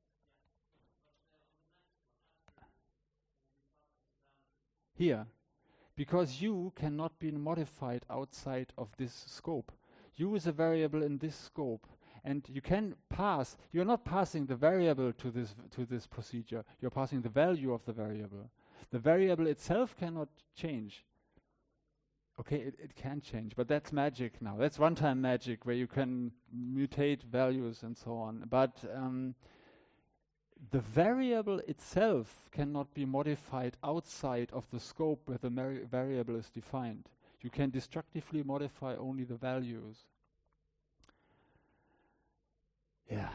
here, because u cannot be modified outside of this scope. U is a variable in this scope, and you can pass. You're not passing the variable to this procedure. You're passing the value of the variable. The variable itself cannot change. Okay, it can change, but that's magic now. That's runtime magic, where you can mutate values and so on. But the variable itself cannot be modified outside of the scope where the variable is defined. You can destructively modify only the values. Yeah.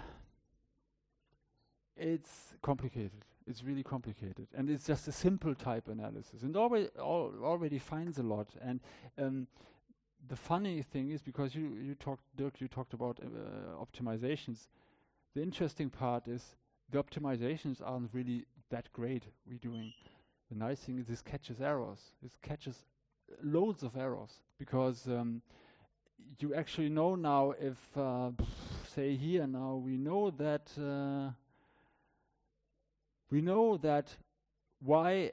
It's complicated. It's really complicated. And it's just a simple type analysis. And already finds a lot. And the funny thing is, because Dirk, you talked about optimizations. The interesting part is the optimizations aren't really that great we're doing. The nice thing is this catches errors. This catches loads of errors, because you actually know now if, say here now, we know that y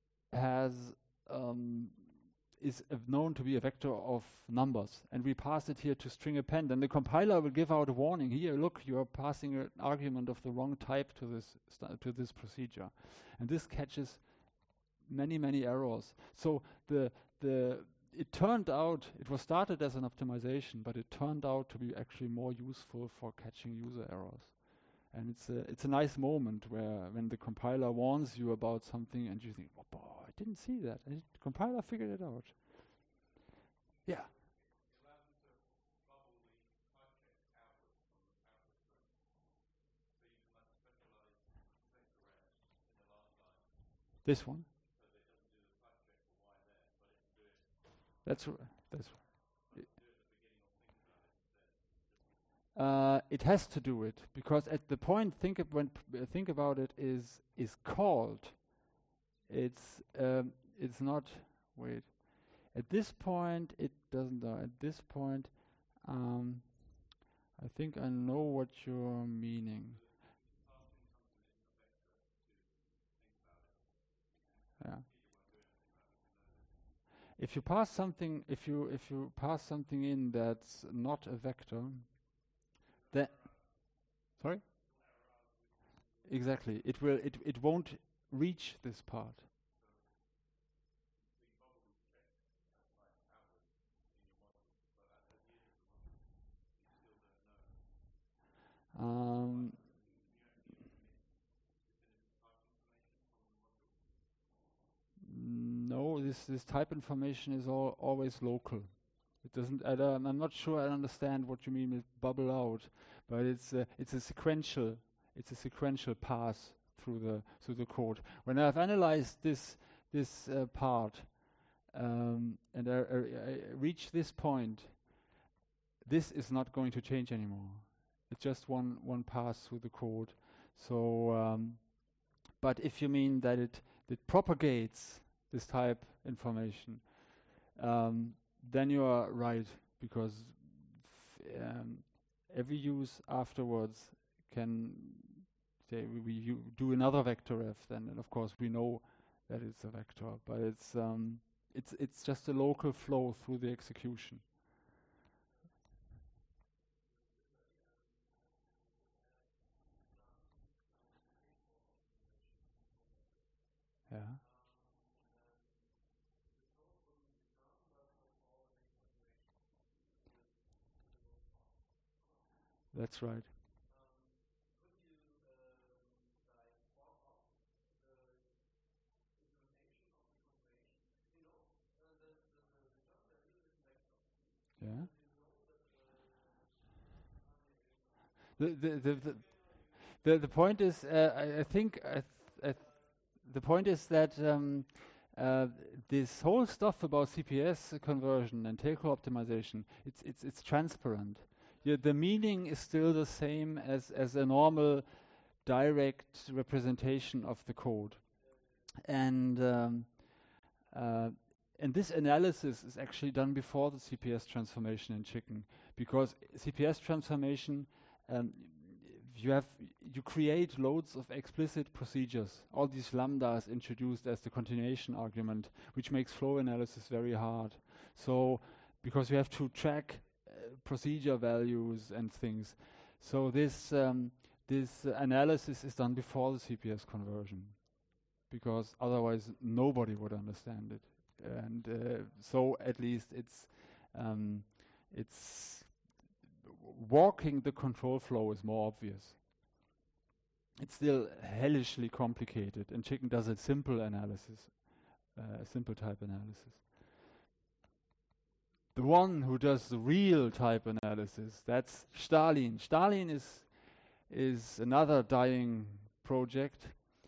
is known to be a vector of numbers, and we pass it here to string append, and the compiler will give out a warning. Here, look, you are passing an argument of the wrong type to this procedure, and this catches many errors. So it turned out, it was started as an optimization, but it turned out to be actually more useful for catching user errors. And it's a nice moment when the compiler warns you about something and you think, oh, boy, I didn't see that. And the compiler figured it out. Yeah. This one? That's right. It has to do it, because at the point think about it is called. It's not. Wait. At this point, it doesn't. At this point, I think I know what you're meaning. Yeah. If you pass something in that's not a vector, then sorry? Exactly. It won't reach this part. No, this type information is always local. It doesn't. I'm not sure I understand what you mean with bubble out, but it's a sequential pass through the code. When I've analyzed this part and I reach this point, this is not going to change anymore. It's just one pass through the code. So, but if you mean that it propagates this type information, then you are right, because every use afterwards can say we do another vector f, then and of course we know that it's a vector, but it's just a local flow through the execution. Yeah. That's right. Yeah. The point is, I think the point is that uh, this whole stuff about CPS conversion and takeover optimization, it's transparent. Yeah, the meaning is still the same as a normal direct representation of the code, and uh, and this analysis is actually done before the CPS transformation in Chicken, because CPS transformation, um, you create loads of explicit procedures. All these lambdas introduced as the continuation argument, which makes flow analysis very hard. So, because you have to track procedure values and things, so this analysis is done before the CPS conversion, because otherwise nobody would understand it. And so at least it's walking the control flow is more obvious. It's still hellishly complicated, and Chicken does a simple analysis, simple type analysis. The one who does the real type analysis, that's Stalin. Stalin is another dying project.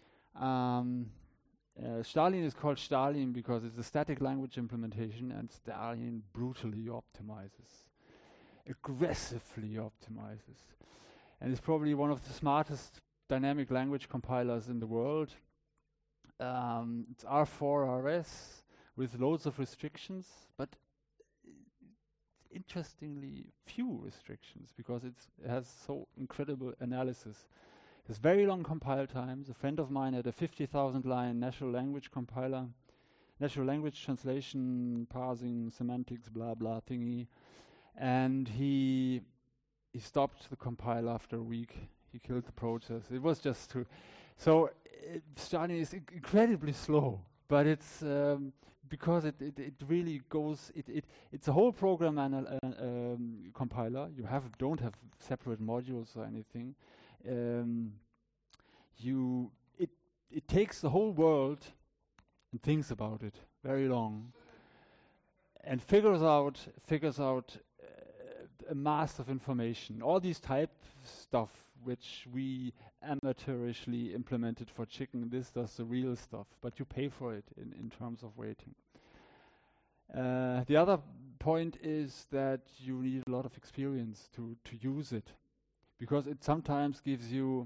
Stalin is called Stalin because it's a static language implementation, and Stalin brutally optimizes, aggressively optimizes. And it's probably one of the smartest dynamic language compilers in the world. It's R4RS with loads of restrictions, but interestingly few restrictions, because it has so incredible analysis. There's very long compile times. A friend of mine had a 50,000 line natural language compiler, natural language translation, parsing, semantics, blah blah thingy, and he stopped the compile after a week. He killed the process. It was just too. So Stalin is incredibly slow, but it's because it really goes. It's a whole program compiler. You don't have separate modules or anything. It takes the whole world and thinks about it very long, and figures out a mass of information. All these type stuff which we amateurishly implemented for Chicken, this does the real stuff, but you pay for it in terms of waiting. The other point is that you need a lot of experience to use it, because it sometimes gives you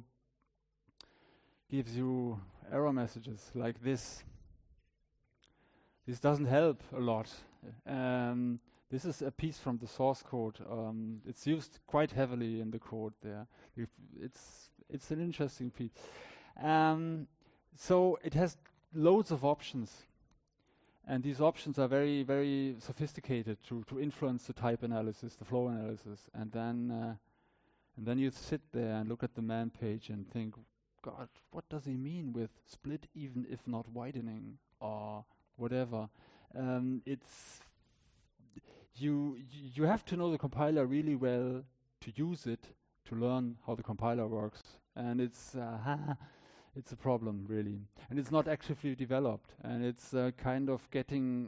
error messages like this. This doesn't help a lot. This is a piece from the source code. It's used quite heavily in the code there. It's an interesting piece. So it has loads of options, and these options are very, very sophisticated to influence the type analysis, the flow analysis, and then you sit there and look at the man page and think, God, what does he mean with split even if not widening or whatever? You have to know the compiler really well to use it, to learn how the compiler works, and it's a problem really, and it's not actively developed, and it's kind of getting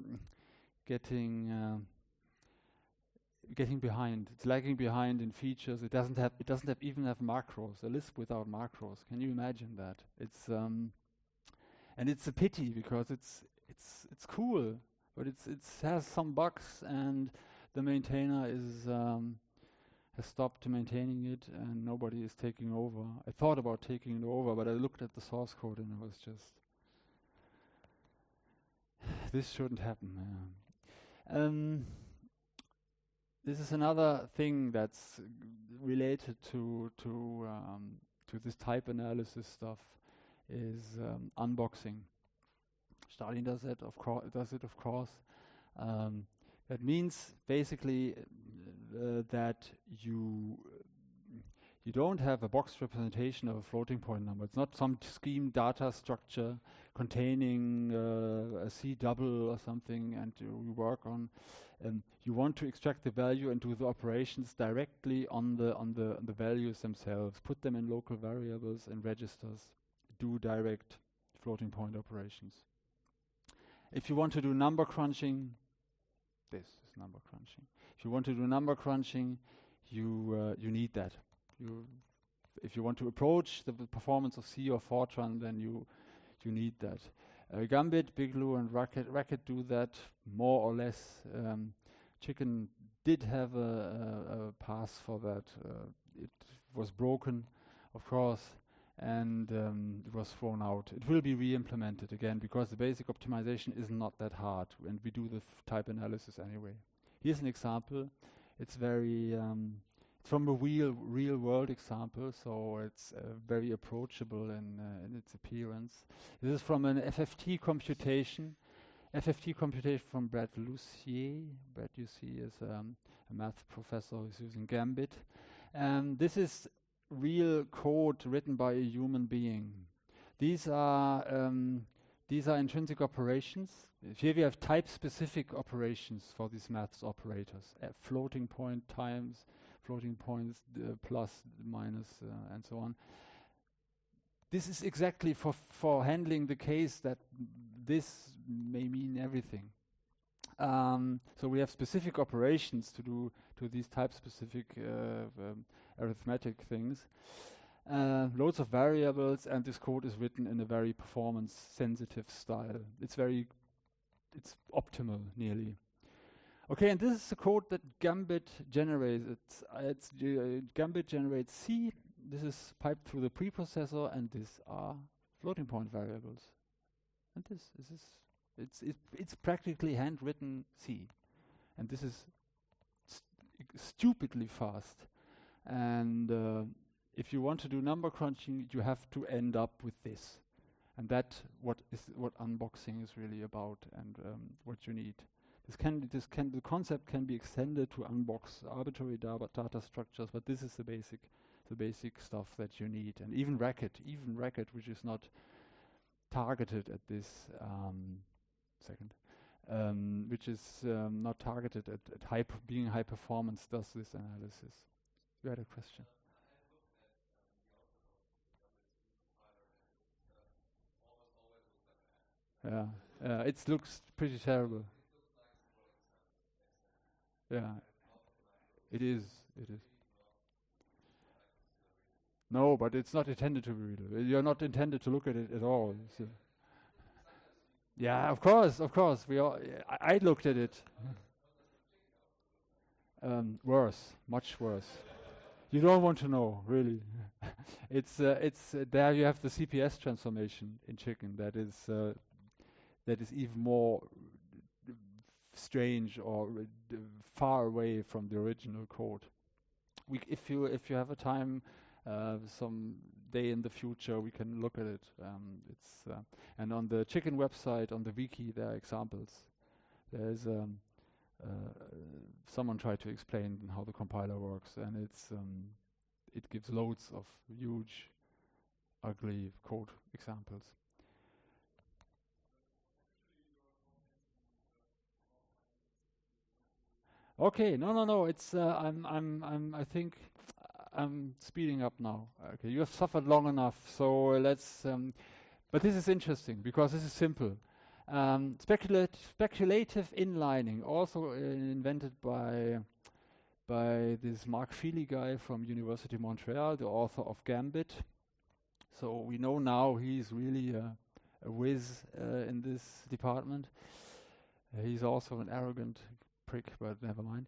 behind. It's lagging behind in features. It doesn't even have macros. A Lisp without macros. Can you imagine that? It's and it's a pity, because it's cool, but it has some bugs, and the maintainer has stopped maintaining it, and nobody is taking over. I thought about taking it over, but I looked at the source code and it was just, this shouldn't happen. This is another thing that's related to this type analysis stuff, is unboxing. Stalin does it, of course. That means basically that you you don't have a box representation of a floating point number. It's not some scheme data structure containing a C double or something, and you work on. You want to extract the value and do the operations directly on the values themselves. Put them in local variables and registers. Do direct floating point operations. If you want to do number crunching, this is number crunching. If you want to do number crunching, you need that. If you want to approach the performance of C or Fortran, then you need that. Gambit, Bigelow, and Racket do that more or less. Chicken did have a pass for that. It was broken, of course, and it was thrown out. It will be re-implemented again because the basic optimization is not that hard, and we do the type analysis anyway. Here's an example. It's very it's from a real world example, so it's very approachable in its appearance. This is from an FFT computation. FFT computation from Brad Lussier. Brad, you see, is a math professor who's using Gambit. This is real code written by a human being. These are intrinsic operations. Here we have type-specific operations for these maths operators. Floating point times, floating points, plus, minus, and so on. This is exactly for handling the case that this may mean everything. So we have specific operations to do to these type-specific arithmetic things. Loads of variables, and this code is written in a very performance-sensitive style. It's optimal, nearly. Okay, and this is the code that Gambit generates. Gambit generates C. This is piped through the preprocessor, and these are floating point variables. And it's practically handwritten C, and this is stupidly fast. And if you want to do number crunching, you have to end up with this, and that's what unboxing is really about, and what you need. The concept can be extended to unbox arbitrary data structures, but this is the basic stuff that you need. And even Racket, which is not targeted at this which is not targeted at being high performance, does this analysis. You had a question? Yeah, it looks pretty terrible. Yeah, it is. No, but it's not intended to be readable. You're not intended to look at it at all. So yeah, of course. I looked at it. Worse, much worse. You don't want to know, really. It's there. You have the CPS transformation in Chicken. That is even more strange or far away from the original code. If you have a time, some day in the future, we can look at it. And on the Chicken website, on the wiki, there are examples. There's someone tried to explain how the compiler works, and it gives loads of huge, ugly code examples. Okay, no. It's I think I'm speeding up now. Okay, you have suffered long enough, so let's. But this is interesting because this is simple. Speculative inlining, also invented by this Mark Feely guy from University of Montreal, the author of Gambit. So we know now he's really a whiz in this department. He's also an arrogant prick, but never mind.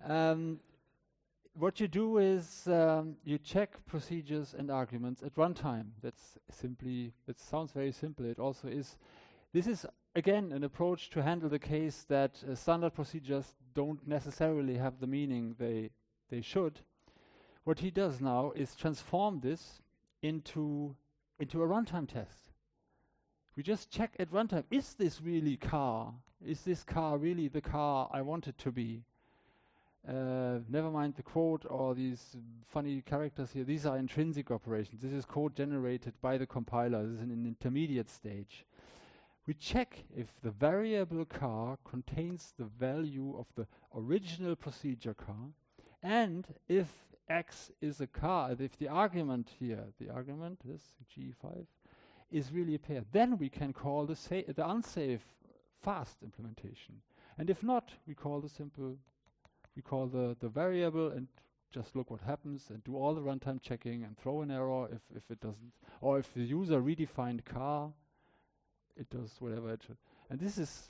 What you do is you check procedures and arguments at runtime. That sounds very simple. It also is. This is again an approach to handle the case that standard procedures don't necessarily have the meaning they should. What he does now is transform this into a runtime test. We just check at runtime, is this really car? Is this car really the car I want it to be? never mind the quote or these funny characters here. These are intrinsic operations. This is code generated by the compiler. This is an intermediate stage. We check if the variable car contains the value of the original procedure car, and if x is a car, if the argument here, the argument, this G5, is really a pair, then we can call the unsafe fast implementation. And if not, we call the variable and just look what happens and do all the runtime checking and throw an error if it doesn't, or if the user redefined car, it does whatever it should. And this is,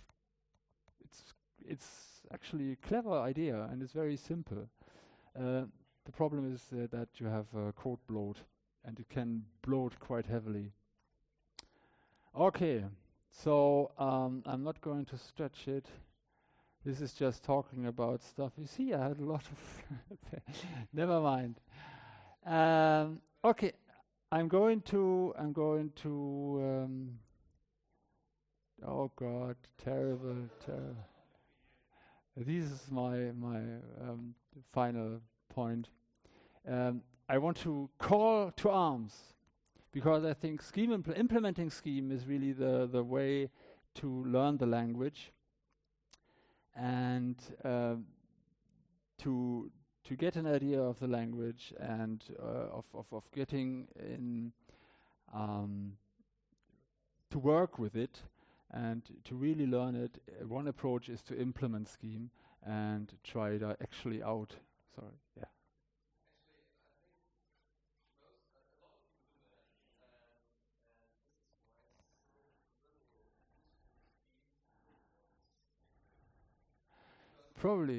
it's actually a clever idea and it's very simple. The problem is that you have code bloat, and it can bloat quite heavily. Okay, so I'm not going to stretch it. This is just talking about stuff. You see, I had a lot of never mind. Okay, I'm going to oh God, terrible. This is my final point. I want to call to arms, because I think implementing Scheme is really the way to learn the language, and to get an idea of the language and of getting in to work with it and to really learn it. One approach is to implement Scheme and try it actually out. Sorry, yeah. Probably.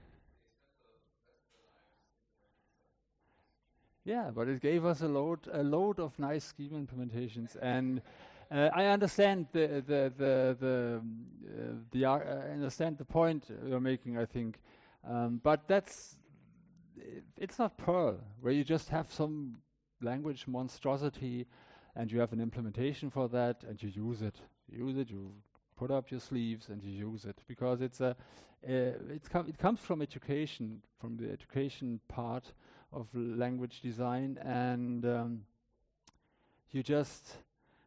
Yeah, but it gave us a load of nice Scheme implementations, and I understand I understand the point you're making, I think, but it's not Perl, where you just have some language monstrosity, and you have an implementation for that, and you use it. You put up your sleeves and you use it, because it comes from education, from the education part of language design, and you just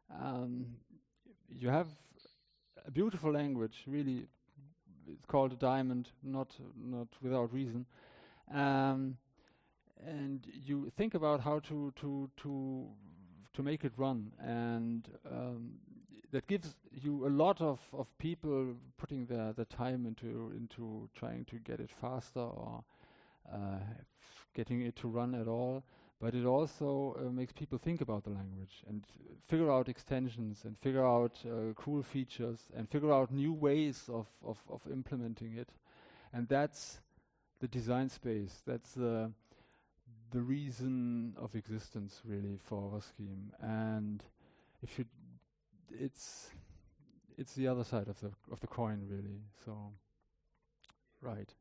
you have a beautiful language. Really, it's called a diamond, not without reason, and you think about how to make it run, and that gives you a lot of people putting their time into trying to get it faster or getting it to run at all. But it also makes people think about the language and figure out extensions and figure out cool features and figure out new ways of implementing it. And that's the design space. That's the reason of existence, really, for our Scheme. And if you it's the other side of the coin, really. So, right.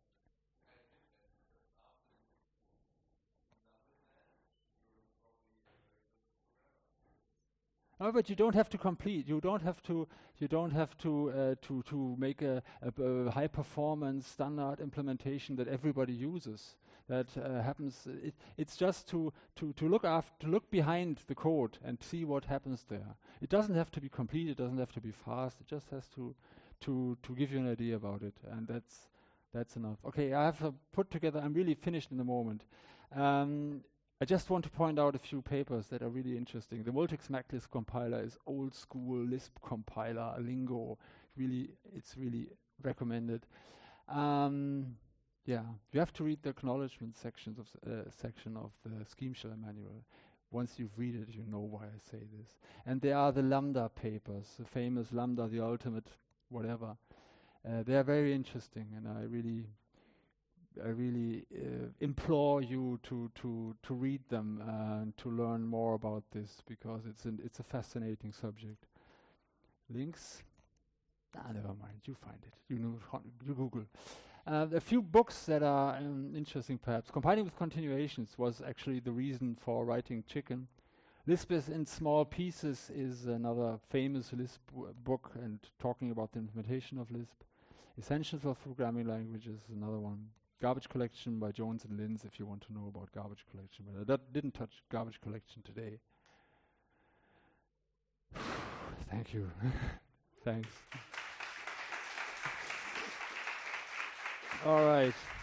Oh, but you don't have to complete. You don't have to. You don't have to make a high performance standard implementation that everybody uses. That happens. It's just to look behind the code and see what happens there. It doesn't have to be complete. It doesn't have to be fast. It just has to give you an idea about it, and that's enough. Okay, I have put together. I'm really finished in a moment. I just want to point out a few papers that are really interesting. The Multics MacLisp compiler is old school Lisp compiler, lingo. It's really recommended. Yeah, you have to read the acknowledgement section of the Scheme Shell manual. Once you've read it, you know why I say this. And there are the Lambda papers, the famous Lambda, the ultimate whatever. They are very interesting, and I really implore you to read them and to learn more about this, because it's a fascinating subject. Links? Never mind. You find it. You Google. A few books that are interesting, perhaps. Compiling with Continuations was actually the reason for writing Chicken. Lisp is in Small Pieces is another famous Lisp book, and talking about the implementation of Lisp. Essentials of Programming Languages is another one. Garbage collection by Jones and Linz if you want to know about garbage collection. But that didn't touch garbage collection today. Thank you. Thanks. All right.